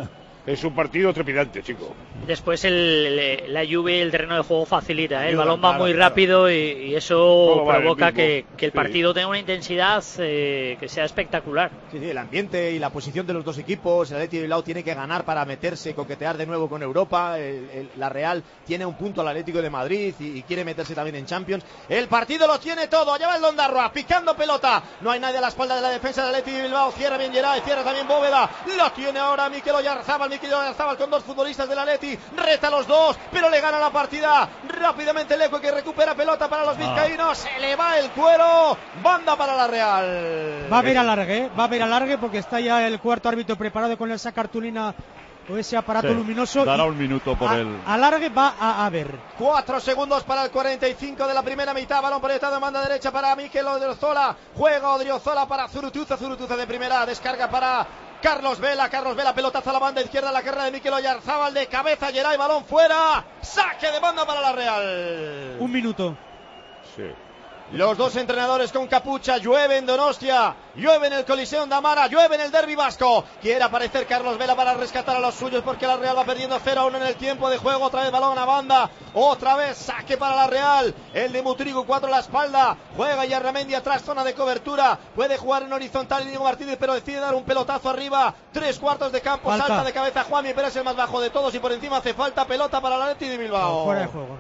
Speaker 12: Es un partido trepidante, chico.
Speaker 13: Después el, la lluvia, el terreno de juego facilita, ¿eh? El
Speaker 12: Ayuda,
Speaker 13: balón va
Speaker 12: claro,
Speaker 13: muy
Speaker 12: claro.
Speaker 13: rápido y, y eso
Speaker 3: vale
Speaker 13: provoca
Speaker 3: el
Speaker 13: que,
Speaker 3: mismo.
Speaker 13: que el
Speaker 3: Sí.
Speaker 13: partido tenga una intensidad eh, que sea espectacular.
Speaker 3: Sí, sí, el ambiente y la posición de los dos equipos. El Athletic de Bilbao tiene que ganar para meterse, coquetear de nuevo con Europa. El, el, la Real tiene un punto al Atlético de Madrid y, y quiere meterse también en Champions. El partido lo tiene todo. Lleva el Dondarroa picando pelota. No hay nadie a la espalda de la defensa del Athletic de Bilbao. Cierra bien Geray, cierra también Bóveda. Lo tiene ahora Mikel Oyarzábal. Mikel Oyarzábal con dos futbolistas del Athletic. Reta a los dos, pero le gana la partida. Rápidamente Leco que recupera pelota para los vizcaínos. Se le va el cuero. Banda para la Real.
Speaker 9: Va a haber alargue, ¿eh? va a haber alargue porque está ya el cuarto árbitro preparado con esa cartulina o ese aparato
Speaker 11: Sí,
Speaker 9: luminoso.
Speaker 11: dará
Speaker 9: y
Speaker 11: un minuto por
Speaker 9: a-
Speaker 11: el...
Speaker 9: Alargue va a haber.
Speaker 3: Cuatro segundos para el cuarenta y cinco de la primera mitad. Balón proyectado en banda derecha para Mikel Odriozola. Juega Odriozola para Zurutuza. Zurutuza de primera. Descarga para Carlos Vela. Carlos Vela, pelotazo a la banda izquierda. La carrera de Mikel Oyarzábal. De cabeza Geray. Balón fuera. Saque de banda para la Real.
Speaker 9: Un minuto.
Speaker 12: Sí.
Speaker 3: Los dos entrenadores con capucha. Llueve en Donostia, llueve en el Coliseo de Amara, llueve en el derbi vasco. Quiere aparecer Carlos Vela para rescatar a los suyos porque la Real va perdiendo cero a uno en el tiempo de juego. Otra vez balón a banda, otra vez saque para la Real. El de Mutrigo, cuatro a la espalda. Juega Yarramendi atrás, zona de cobertura. Puede jugar en horizontal Íñigo Martínez, pero decide dar un pelotazo arriba. Tres cuartos de campo,
Speaker 9: Falta.
Speaker 3: salta de cabeza Juanmi, pero es el más bajo de todos y por encima hace falta. Pelota para el Athletic de Bilbao.
Speaker 9: Fuera de juego.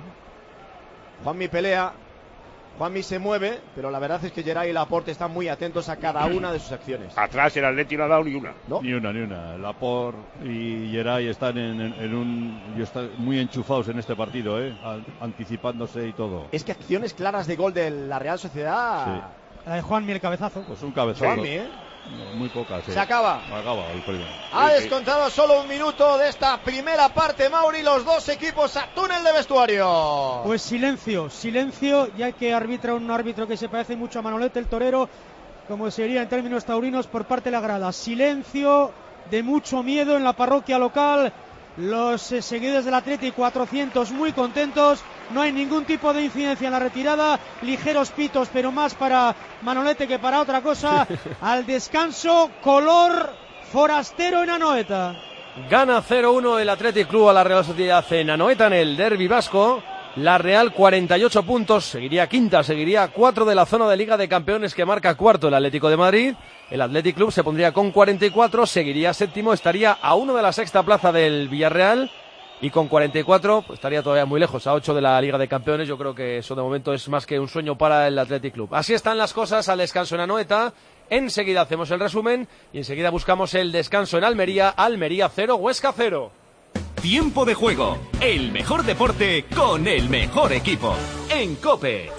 Speaker 3: Juanmi pelea. Juanmi se mueve, pero la verdad es que Geray y Laporte están muy atentos a cada una de sus acciones.
Speaker 12: Atrás el Atleti no ha dado ni una.
Speaker 3: ¿No?
Speaker 11: Ni una, ni una. Laporte y Geray están en, en- en un... y están muy enchufados en este partido, ¿eh? An- anticipándose y todo.
Speaker 3: Es que acciones claras de gol de la Real Sociedad.
Speaker 9: La de Juanmi el cabezazo.
Speaker 11: Pues un cabezazo.
Speaker 3: Juanmi, ¿eh?
Speaker 11: No, muy pocas, sí.
Speaker 3: Se acaba.
Speaker 11: Acaba el primero.
Speaker 3: Ha descontado solo un minuto de esta primera parte, Mauri. Los dos equipos a túnel de vestuario.
Speaker 9: Pues silencio, silencio, ya que arbitra un árbitro que se parece mucho a Manolete el torero, como sería en términos taurinos por parte de la grada. Silencio de mucho miedo en la parroquia local. Los eh, seguidores del Athletic cuatrocientos muy contentos. No hay ningún tipo de incidencia en la retirada. Ligeros pitos, pero más para Manolete que para otra cosa. Al descanso, color forastero en Anoeta.
Speaker 2: Gana cero uno el Athletic Club a la Real Sociedad en Anoeta en el derbi vasco. La Real cuarenta y ocho puntos, seguiría quinta, seguiría cuatro de la zona de Liga de Campeones que marca cuarto el Atlético de Madrid. El Athletic Club se pondría con cuarenta y cuatro, seguiría séptimo, estaría a uno de la sexta plaza del Villarreal y con cuarenta y cuatro pues estaría todavía muy lejos, a ocho de la Liga de Campeones. Yo creo que eso de momento es más que un sueño para el Athletic Club. Así están las cosas al descanso en Anoeta. Enseguida hacemos el resumen y enseguida buscamos el descanso en Almería. Almería cero, Huesca cero.
Speaker 1: Tiempo de juego, el mejor deporte con el mejor equipo. En COPE.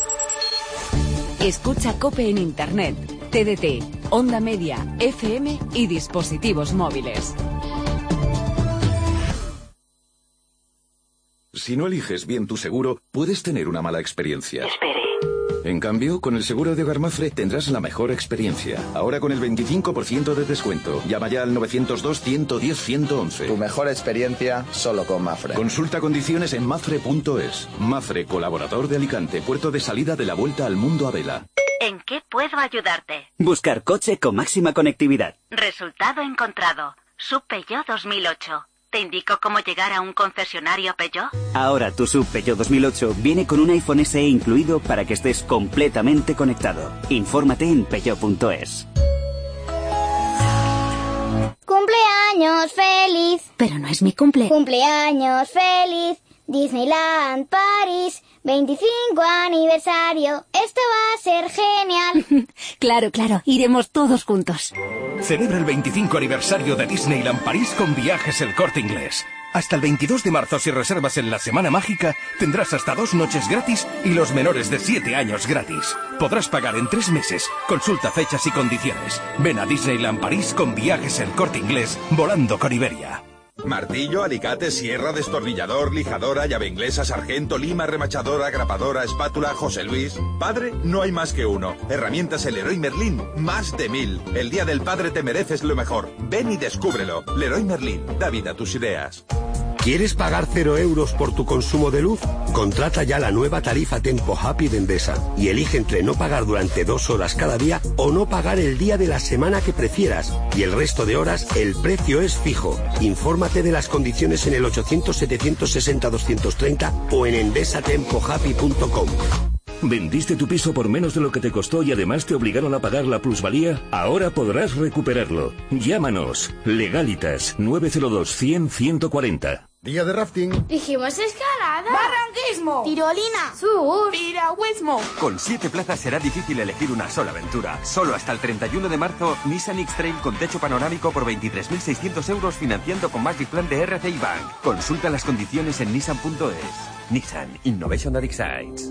Speaker 8: Escucha COPE en Internet, T D T, Onda Media, F M y dispositivos móviles.
Speaker 4: Si no eliges bien tu seguro, puedes tener una mala experiencia. En cambio, con el seguro de Hogar Mafre tendrás la mejor experiencia. Ahora con el veinticinco por ciento de descuento. Llama ya al novecientos dos, ciento diez, ciento once.
Speaker 23: Tu mejor experiencia solo con Mafre.
Speaker 4: Consulta condiciones en mafre punto es. Mafre, colaborador de Alicante, puerto de salida de la vuelta al mundo a vela.
Speaker 24: ¿En qué puedo ayudarte?
Speaker 25: Buscar coche con máxima conectividad.
Speaker 24: Resultado encontrado. Sub Peugeot dos mil ocho. ¿Te indico cómo llegar a un concesionario Peugeot?
Speaker 25: Ahora tu Sub Peugeot dos mil ocho viene con un iPhone S E incluido para que estés completamente conectado. Infórmate en peugeot punto es.
Speaker 16: Cumpleaños feliz.
Speaker 24: Pero no es mi cumple.
Speaker 16: Cumpleaños feliz. Disneyland París. veinticinco aniversario. Esto va a ser genial.
Speaker 24: Claro, claro. Iremos todos juntos.
Speaker 1: Celebra el veinticinco aniversario de Disneyland París con Viajes El Corte Inglés. Hasta el veintidós de marzo, si reservas en la Semana Mágica, tendrás hasta dos noches gratis y los menores de siete años gratis. Podrás pagar en tres meses. Consulta fechas y condiciones. Ven a Disneyland París con Viajes El Corte Inglés, volando con Iberia.
Speaker 15: Martillo, alicate, sierra, destornillador, lijadora, llave inglesa, sargento, lima, remachadora, grapadora, espátula, José Luis. Padre, no hay más que uno. Herramientas el Leroy Merlin, más de mil. El día del padre te mereces lo mejor. Ven y descúbrelo. Leroy Merlin, da vida a tus ideas.
Speaker 6: ¿Quieres pagar cero euros por tu consumo de luz? Contrata ya la nueva tarifa Tempo Happy de Endesa y elige entre no pagar durante dos horas cada día o no pagar el día de la semana que prefieras. Y el resto de horas el precio es fijo. Infórmate de las condiciones en el ochocientos, setecientos sesenta, doscientos treinta o en endesa tempo happy punto com.
Speaker 7: ¿Vendiste tu piso por menos de lo que te costó y además te obligaron a pagar la plusvalía? Ahora podrás recuperarlo. Llámanos. Legalitas nueve cero dos, cien, ciento cuarenta.
Speaker 14: Día de rafting.
Speaker 17: Dijimos escalada.
Speaker 14: Barranquismo.
Speaker 17: Tirolina. Surf.
Speaker 14: Piragüismo.
Speaker 19: Con siete plazas será difícil elegir una sola aventura. Solo hasta el treinta y uno de marzo, Nissan X-Trail con techo panorámico por veintitrés mil seiscientos euros financiando con Magic Plan de R C I Bank. Consulta las condiciones en nissan punto es. Nissan Innovation that excites.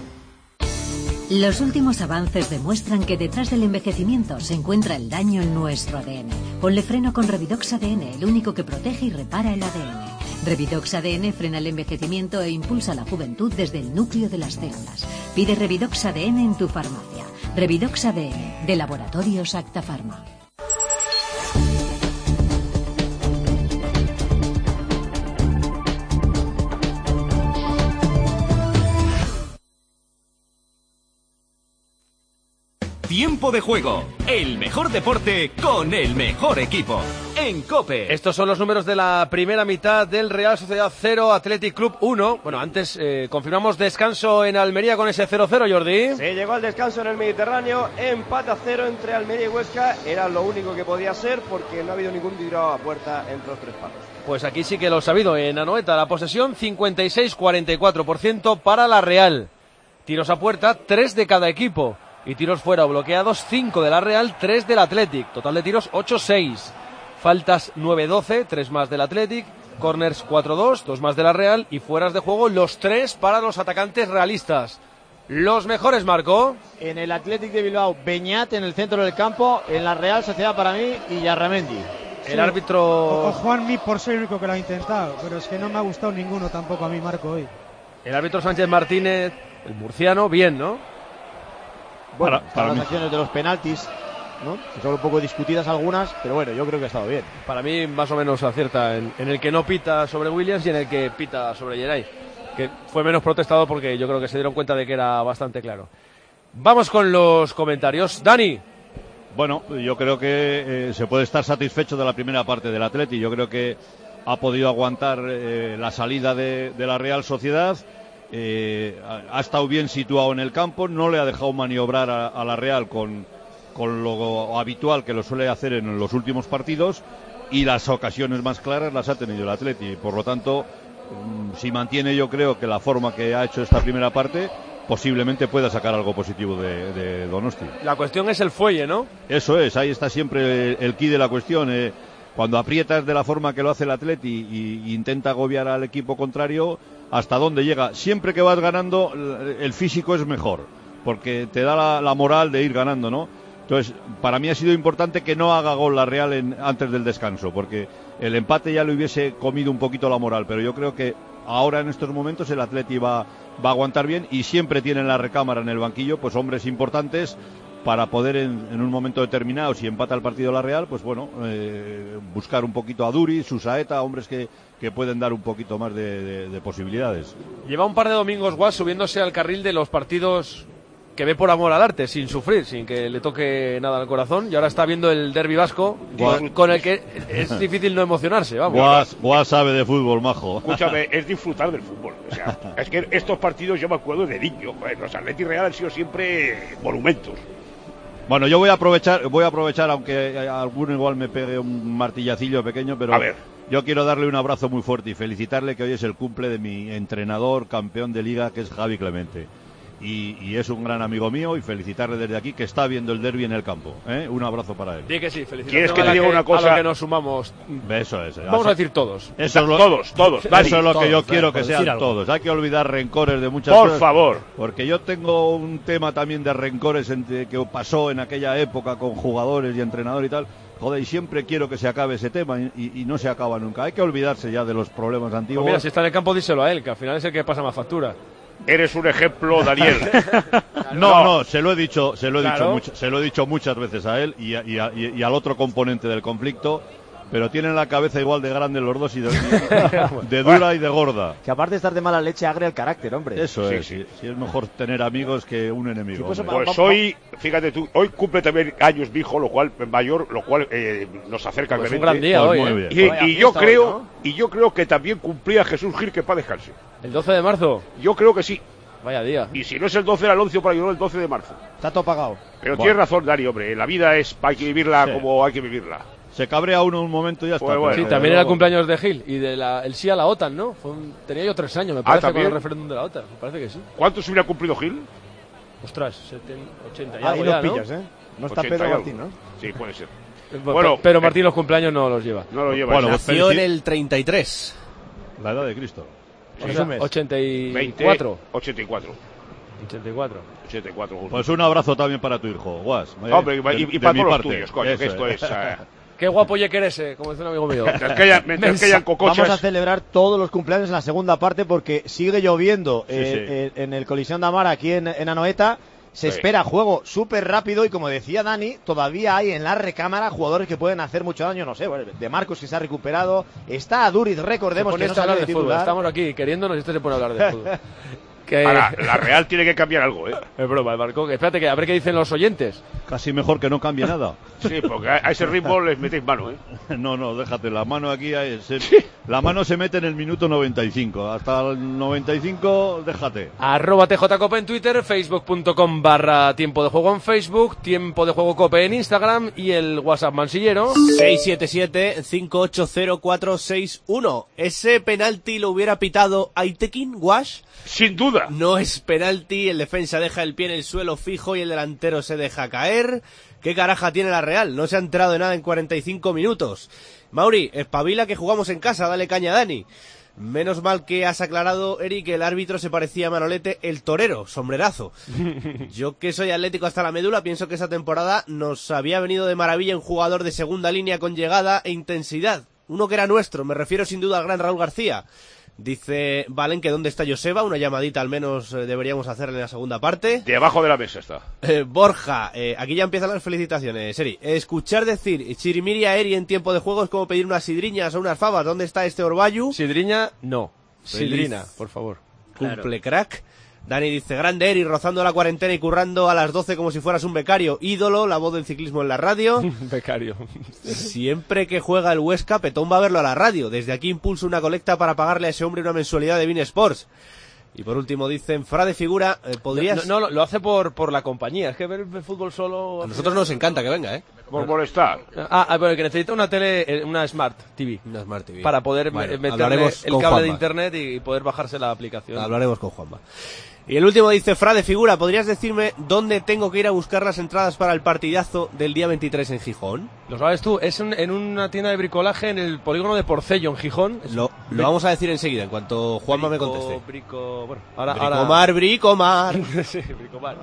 Speaker 26: Los últimos avances demuestran que detrás del envejecimiento se encuentra el daño en nuestro A D N. Ponle freno con Revidox A D N, el único que protege y repara el A D N. Revidox A D N frena el envejecimiento e impulsa la juventud desde el núcleo de las células. Pide Revidox A D N en tu farmacia. Revidox A D N, de Laboratorios Acta Pharma.
Speaker 1: Tiempo de juego, el mejor deporte con el mejor equipo. En COPE.
Speaker 2: Estos son los números de la primera mitad del Real Sociedad cero, Athletic Club uno. Bueno, antes eh, confirmamos descanso en Almería con ese cero cero, Jordi.
Speaker 5: Se llegó al descanso en el Mediterráneo, empate a cero entre Almería y Huesca. Era lo único que podía ser porque no ha habido ningún tiro a puerta entre los tres palos.
Speaker 2: Pues aquí sí que lo ha sabido en Anoeta. La posesión cincuenta y seis a cuarenta y cuatro por ciento para la Real. Tiros a puerta, tres de cada equipo. Y tiros fuera o bloqueados, cinco de la Real, tres del Athletic. Total de tiros, ocho seis. Faltas, nueve doce, tres más del Athletic. Corners, cuatro dos, dos más de la Real. Y fueras de juego, los tres para los atacantes realistas. Los mejores, Marco.
Speaker 3: En el Athletic de Bilbao, Beñat en el centro del campo. En la Real Sociedad, para mí, y Yarramendi.
Speaker 2: El sí, árbitro...
Speaker 9: O, o Juanmi por ser el único que lo ha intentado. Pero es que no me ha gustado ninguno tampoco a mí, Marco, hoy.
Speaker 2: El árbitro Sánchez Martínez, el murciano, bien, ¿no?
Speaker 3: Bueno,
Speaker 2: para,
Speaker 3: para las mí. acciones de los penaltis, ¿no? Son un poco discutidas algunas, pero bueno, yo creo que ha estado bien.
Speaker 2: Para mí, más o menos acierta en, en el que no pita sobre Williams y en el que pita sobre Geray, que fue menos protestado porque yo creo que se dieron cuenta de que era bastante claro. Vamos con los comentarios. Dani.
Speaker 11: Bueno, yo creo que eh, se puede estar satisfecho de la primera parte del Atleti. Yo creo que ha podido aguantar eh, la salida de, de la Real Sociedad. Eh, ha estado bien situado en el campo, no le ha dejado maniobrar a, a la Real con, con lo habitual que lo suele hacer en los últimos partidos, y las ocasiones más claras las ha tenido el Atleti. Por lo tanto, si mantiene, yo creo que la forma que ha hecho esta primera parte, posiblemente pueda sacar algo positivo de, de Donosti.
Speaker 2: La cuestión es el fuelle, ¿no?
Speaker 11: Eso es, ahí está siempre el, el quid de la cuestión. Eh, cuando aprietas de la forma que lo hace el Atleti y, y intenta agobiar al equipo contrario, hasta dónde llega. Siempre que vas ganando, el físico es mejor, porque te da la, la moral de ir ganando, ¿no? Entonces, para mí ha sido importante que no haga gol la Real en, antes del descanso, porque el empate ya le hubiese comido un poquito la moral, pero yo creo que ahora en estos momentos el Atleti va, va a aguantar bien, y siempre tiene en la recámara, en el banquillo, pues hombres importantes para poder en, en un momento determinado, si empata el partido la Real, pues bueno, eh, buscar un poquito a Duri, Susaeta, hombres que, que pueden dar un poquito más de, de, de posibilidades.
Speaker 2: Lleva un par de domingos Guas subiéndose al carril de los partidos que ve por amor al arte, sin sufrir, sin que le toque nada al corazón, y ahora está viendo el derbi vasco, con, con el que es difícil no emocionarse. Vamos.
Speaker 11: Guas, Guas sabe de fútbol, majo.
Speaker 12: Escúchame, es disfrutar del fútbol. O sea, es que estos partidos yo me acuerdo de niño. Los Athletic Real han sido siempre monumentos.
Speaker 11: Bueno, yo voy a aprovechar, voy a aprovechar, aunque alguno igual me pegue un martillacillo pequeño, pero
Speaker 12: a ver.
Speaker 11: Yo quiero darle un abrazo muy fuerte y felicitarle, que hoy es el cumple de mi entrenador, campeón de liga, que es Javi Clemente. Y, y es un gran amigo mío, y felicitarle desde aquí, que está viendo el derbi en el campo, ¿eh? Un abrazo para él.
Speaker 2: Sí que sí, felicitaciones.
Speaker 12: ¿Quieres que te diga una cosa?
Speaker 2: A lo que nos sumamos.
Speaker 11: Eso es.
Speaker 2: Vamos a decir todos.
Speaker 11: Eso es lo,
Speaker 12: todos, todos.
Speaker 11: Eso es lo
Speaker 12: todos,
Speaker 11: que yo quiero que sean todos. Hay que olvidar rencores de muchas
Speaker 12: Por
Speaker 11: cosas.
Speaker 12: Por favor.
Speaker 11: Porque yo tengo un tema también de rencores entre, que pasó en aquella época con jugadores y entrenadores y tal. Joder, y siempre quiero que se acabe ese tema y, y, y no se acaba nunca. Hay que olvidarse ya de los problemas antiguos.
Speaker 2: Pues mira, si está en el campo, díselo a él, que al final es el que pasa más factura.
Speaker 12: Eres un ejemplo, Daniel.
Speaker 11: no, no, se lo he dicho, se lo he
Speaker 12: claro.
Speaker 11: dicho, mucho, se lo he dicho muchas veces a él y, a, y, a, y al otro componente del conflicto, pero tienen la cabeza igual de grande los dos y de, de dura y de gorda.
Speaker 3: Que aparte de estar de mala leche, agria el carácter, hombre.
Speaker 11: Eso
Speaker 12: Sí,
Speaker 11: es,
Speaker 12: sí.
Speaker 11: sí, es mejor tener amigos que un enemigo.
Speaker 3: Sí, pues,
Speaker 11: hombre.
Speaker 12: Pues hoy, fíjate tú, hoy cumple también años mi hijo, lo cual mayor, lo cual eh, nos acerca
Speaker 2: Pues un
Speaker 12: realmente.
Speaker 2: gran día
Speaker 11: Pues
Speaker 2: hoy,
Speaker 11: muy
Speaker 2: ¿eh?
Speaker 11: bien.
Speaker 12: Y, y yo creo, hoy, ¿no? y yo creo que también cumplía Jesús Gil, que para descanse.
Speaker 2: ¿El doce de marzo?
Speaker 12: Yo creo que sí.
Speaker 2: Vaya día.
Speaker 12: Y si no es el doce, era el once para yo el doce de marzo.
Speaker 3: Está todo pagado.
Speaker 12: Pero
Speaker 11: Bueno.
Speaker 12: tienes razón, Dani, hombre. La vida es, hay que vivirla
Speaker 11: Sí.
Speaker 12: como hay que vivirla.
Speaker 11: Se cabrea uno un momento y ya está.
Speaker 12: Pues bueno,
Speaker 2: Sí,
Speaker 11: pero
Speaker 2: también
Speaker 11: luego-
Speaker 2: era el cumpleaños de Gil y de la, el sí a la OTAN, ¿no? Fue un- tenía yo tres años, me parece, con
Speaker 12: ¿también?
Speaker 2: el referéndum de la OTAN. Me parece que sí.
Speaker 12: ¿Cuántos hubiera cumplido Gil?
Speaker 2: Ostras, setenta, ochenta y
Speaker 3: Ahí
Speaker 2: algo
Speaker 3: los
Speaker 2: ya, ¿no?
Speaker 3: pillas, ¿eh? No está
Speaker 12: ochenta
Speaker 3: Pedro
Speaker 12: y algo.
Speaker 3: Martín, ¿no?
Speaker 12: Sí, puede ser.
Speaker 2: Bueno,
Speaker 12: Bueno,
Speaker 2: pero
Speaker 12: eh,
Speaker 2: Martín los cumpleaños no los lleva.
Speaker 12: No lo lleva.
Speaker 11: Bueno,
Speaker 12: esa.
Speaker 11: pues
Speaker 10: Nació en
Speaker 11: felici-
Speaker 10: el treinta y tres.
Speaker 11: La edad de Cristo.
Speaker 2: O
Speaker 3: Sí,
Speaker 2: sea,
Speaker 3: un mes.
Speaker 2: ochenta y
Speaker 12: veinte,
Speaker 2: cuatro.
Speaker 12: ochenta y cuatro.
Speaker 2: ochenta y cuatro.
Speaker 12: ochenta y cuatro.
Speaker 11: Pues un abrazo también para tu hijo, Guas. ¿eh?
Speaker 12: Hombre, y,
Speaker 11: De-
Speaker 12: y
Speaker 11: de
Speaker 12: para
Speaker 11: mi
Speaker 12: todos los
Speaker 11: parte.
Speaker 12: tuyos, coño, que
Speaker 11: Eso
Speaker 12: esto es... eh,
Speaker 2: Qué guapo ye que eres, eh, como dice un amigo mío.
Speaker 12: mientras que haya, mientras que hayan cocochas...
Speaker 3: Vamos a celebrar todos los cumpleaños en la segunda parte porque sigue lloviendo
Speaker 11: Sí,
Speaker 3: eh,
Speaker 11: sí.
Speaker 3: eh, en el Colisión de Amar aquí en, en Anoeta. Se
Speaker 12: Sí.
Speaker 3: espera juego súper rápido y como decía Dani, todavía hay en la recámara jugadores que pueden hacer mucho daño, no sé, bueno, de Marcos que se ha recuperado, está a Duriz,
Speaker 2: Se
Speaker 3: recordemos
Speaker 2: pone
Speaker 3: que no
Speaker 2: esto a hablar
Speaker 3: salió
Speaker 2: de
Speaker 3: de
Speaker 2: fútbol.
Speaker 3: titular.
Speaker 2: Estamos aquí queriéndonos y este se pone a hablar de fútbol. Que...
Speaker 12: Ahora, la Real tiene que cambiar algo, ¿eh?
Speaker 2: Es broma, el Marco. Que espérate, que a ver qué dicen los oyentes.
Speaker 11: Casi mejor que no cambie nada.
Speaker 12: Sí, porque a a ese ritmo les metéis mano, ¿eh?
Speaker 11: No, no, déjate, la mano aquí, ahí, se- la mano se mete en el minuto noventa y cinco. Hasta el noventa y cinco, déjate.
Speaker 2: Arroba T J Cope en Twitter, facebook.com barra tiempo de juego en Facebook, tiempo de juego Cope en Instagram y el WhatsApp mansillero.
Speaker 10: seis siete siete, cinco ocho cero, cuatro seis uno. ¿Ese penalti lo hubiera pitado Aitekin, Wash?
Speaker 12: Sin duda.
Speaker 10: No es penalti, el defensa deja el pie en el suelo fijo y el delantero se deja caer. ¿Qué caraja tiene la Real? No se ha enterado de nada en cuarenta y cinco minutos. Mauri, espabila que jugamos en casa, dale caña a Dani. Menos mal que has aclarado, Eric, que el árbitro se parecía a Manolete el torero, sombrerazo. Yo que soy atlético hasta la médula, pienso que esa temporada nos había venido de maravilla un jugador de segunda línea con llegada e intensidad. Uno que era nuestro, me refiero sin duda al gran Raúl García. Dice Valen que dónde está Joseba, una llamadita al menos eh, deberíamos hacerle en la segunda parte.
Speaker 12: Debajo de la mesa está.
Speaker 10: Eh, Borja, eh, aquí ya empiezan las felicitaciones, Eri. Escuchar decir Chirimiri a Eri en tiempo de juego es como pedir unas sidriñas o unas fabas. ¿Dónde está este Orbayu?
Speaker 2: Sidriña, no.
Speaker 10: Feliz.
Speaker 2: Sidrina, por favor.
Speaker 10: Cumple crack. Dani dice, grande Eri, rozando la cuarentena y currando a las doce como si fueras un becario. Ídolo, la voz del ciclismo en la radio.
Speaker 2: Becario.
Speaker 10: Siempre que juega el Huesca, Petón va a verlo a la radio. Desde aquí impulso una colecta para pagarle a ese hombre una mensualidad de Bein Sports. Y por último dicen, Fra de figura, eh, ¿podrías...?
Speaker 2: No, no, lo hace por, por la compañía. Es que ver el fútbol solo...
Speaker 10: A nosotros nos encanta que venga, ¿eh?
Speaker 12: Por molestar.
Speaker 2: Ah, ah, bueno, que necesita una tele, eh, una Smart T V.
Speaker 10: Una Smart T V.
Speaker 2: Para poder
Speaker 10: Bueno,
Speaker 2: me- meterle
Speaker 10: hablaremos
Speaker 2: el
Speaker 10: con
Speaker 2: cable de
Speaker 10: Juanma.
Speaker 2: internet y poder bajarse la aplicación.
Speaker 10: Hablaremos con Juanma. Y el último dice, Fra de figura, ¿podrías decirme dónde tengo que ir a buscar las entradas para el partidazo del día veintitrés en Gijón?
Speaker 2: ¿Lo sabes tú? Es un- en una tienda de bricolaje en el polígono de Porcello, en Gijón. Es-
Speaker 10: Lo, lo vamos a decir enseguida, en cuanto Juanma me
Speaker 2: Brico-
Speaker 10: conteste.
Speaker 2: Brico, bueno, ahora,
Speaker 10: Bricomar, Bricomar.
Speaker 2: ahora... sí, Bricomar.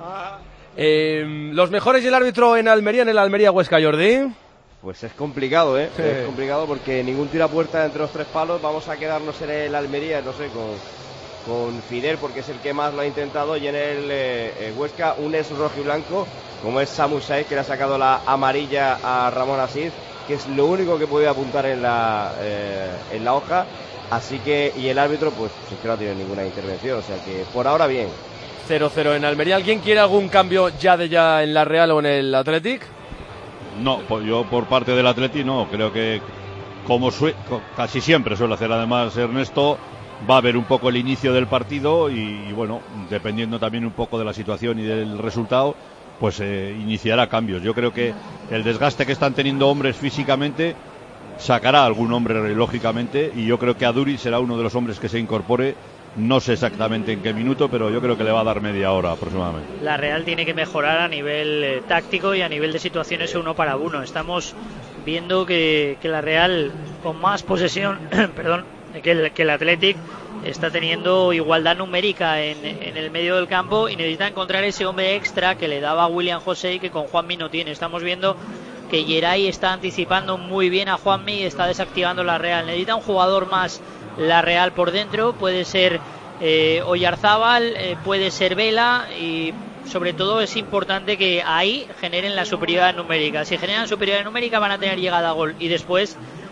Speaker 2: Eh, los mejores y el árbitro en Almería, en el Almería Huesca, Jordi.
Speaker 5: Pues es complicado, ¿eh?
Speaker 2: Sí.
Speaker 5: Es complicado porque ningún tirapuerta entre los tres palos. Vamos a quedarnos en el Almería, no sé, con, con Fidel, porque es el que más lo ha intentado. Y en el eh, eh, Huesca, un ex rojiblanco, como es Samu Saez, que le ha sacado la amarilla a Ramón Asís, que es lo único que podía apuntar en la, eh, en la hoja. Así que, y el árbitro, pues es que no ha tenido ninguna intervención. O sea que por ahora bien.
Speaker 2: cero cero en Almería. ¿Alguien quiere algún cambio ya de ya en la Real o en el Athletic?
Speaker 11: No, pues yo por parte del Atleti no, creo que como sue- co- casi siempre suele hacer además Ernesto, va a haber un poco el inicio del partido y, y bueno, dependiendo también un poco de la situación y del resultado, pues eh, iniciará cambios. Yo creo que el desgaste que están teniendo hombres físicamente sacará algún hombre lógicamente y yo creo que Aduri será uno de los hombres que se incorpore. No sé exactamente en qué minuto, pero yo creo que le va a dar media hora aproximadamente.
Speaker 13: La Real tiene que mejorar a nivel eh, táctico y a nivel de situaciones uno para uno. Estamos viendo que, que la Real con más posesión, perdón, que el, que el Athletic está teniendo igualdad numérica en, en el medio del campo y necesita encontrar ese hombre extra que le daba a William José y que con Juanmi no tiene. Estamos viendo que Geray está anticipando muy bien a Juanmi y está desactivando la Real. Necesita un jugador más la Real por dentro, puede ser eh, Oyarzábal, eh, puede ser Vela y sobre todo es importante que ahí generen la superioridad numérica. Si generan superioridad numérica van a tener llegada a gol y después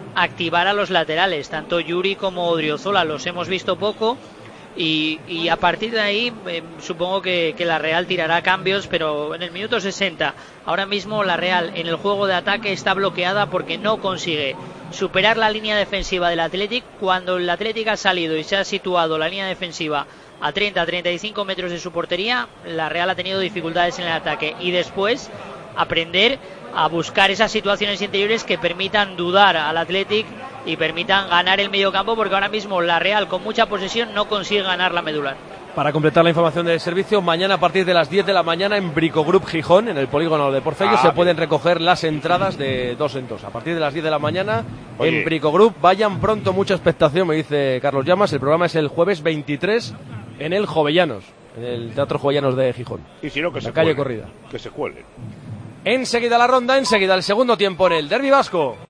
Speaker 13: activar a los laterales, tanto Yuri como Odriozola. Los hemos visto poco. Y, y a partir de ahí eh, supongo que, que la Real tirará cambios, pero en el minuto sesenta ahora mismo la Real en el juego de ataque está bloqueada porque no consigue superar la línea defensiva del Athletic. Cuando el Athletic ha salido y se ha situado la línea defensiva a treinta a treinta y cinco metros de su portería, la Real ha tenido dificultades en el ataque, y después aprender a buscar esas situaciones interiores que permitan dudar al Athletic y permitan ganar el mediocampo, porque ahora mismo la Real con mucha posesión no consigue ganar la medular.
Speaker 2: Para completar la información del servicio, mañana a partir de las diez de la mañana en Bricogroup Gijón, en el polígono de Porcello, ah, se bien. pueden recoger las entradas de dos en dos. A partir de las diez de la mañana Oye. en Bricogroup, vayan pronto, mucha expectación, me dice Carlos Llamas. El programa es el jueves veintitrés en el Jovellanos, en el Teatro Jovellanos de Gijón.
Speaker 12: Y si no, que
Speaker 2: la
Speaker 12: se
Speaker 2: calle
Speaker 12: cuelen,
Speaker 2: Corrida.
Speaker 12: Que se cuelen.
Speaker 2: Enseguida la ronda, enseguida el segundo tiempo en el Derbi Vasco.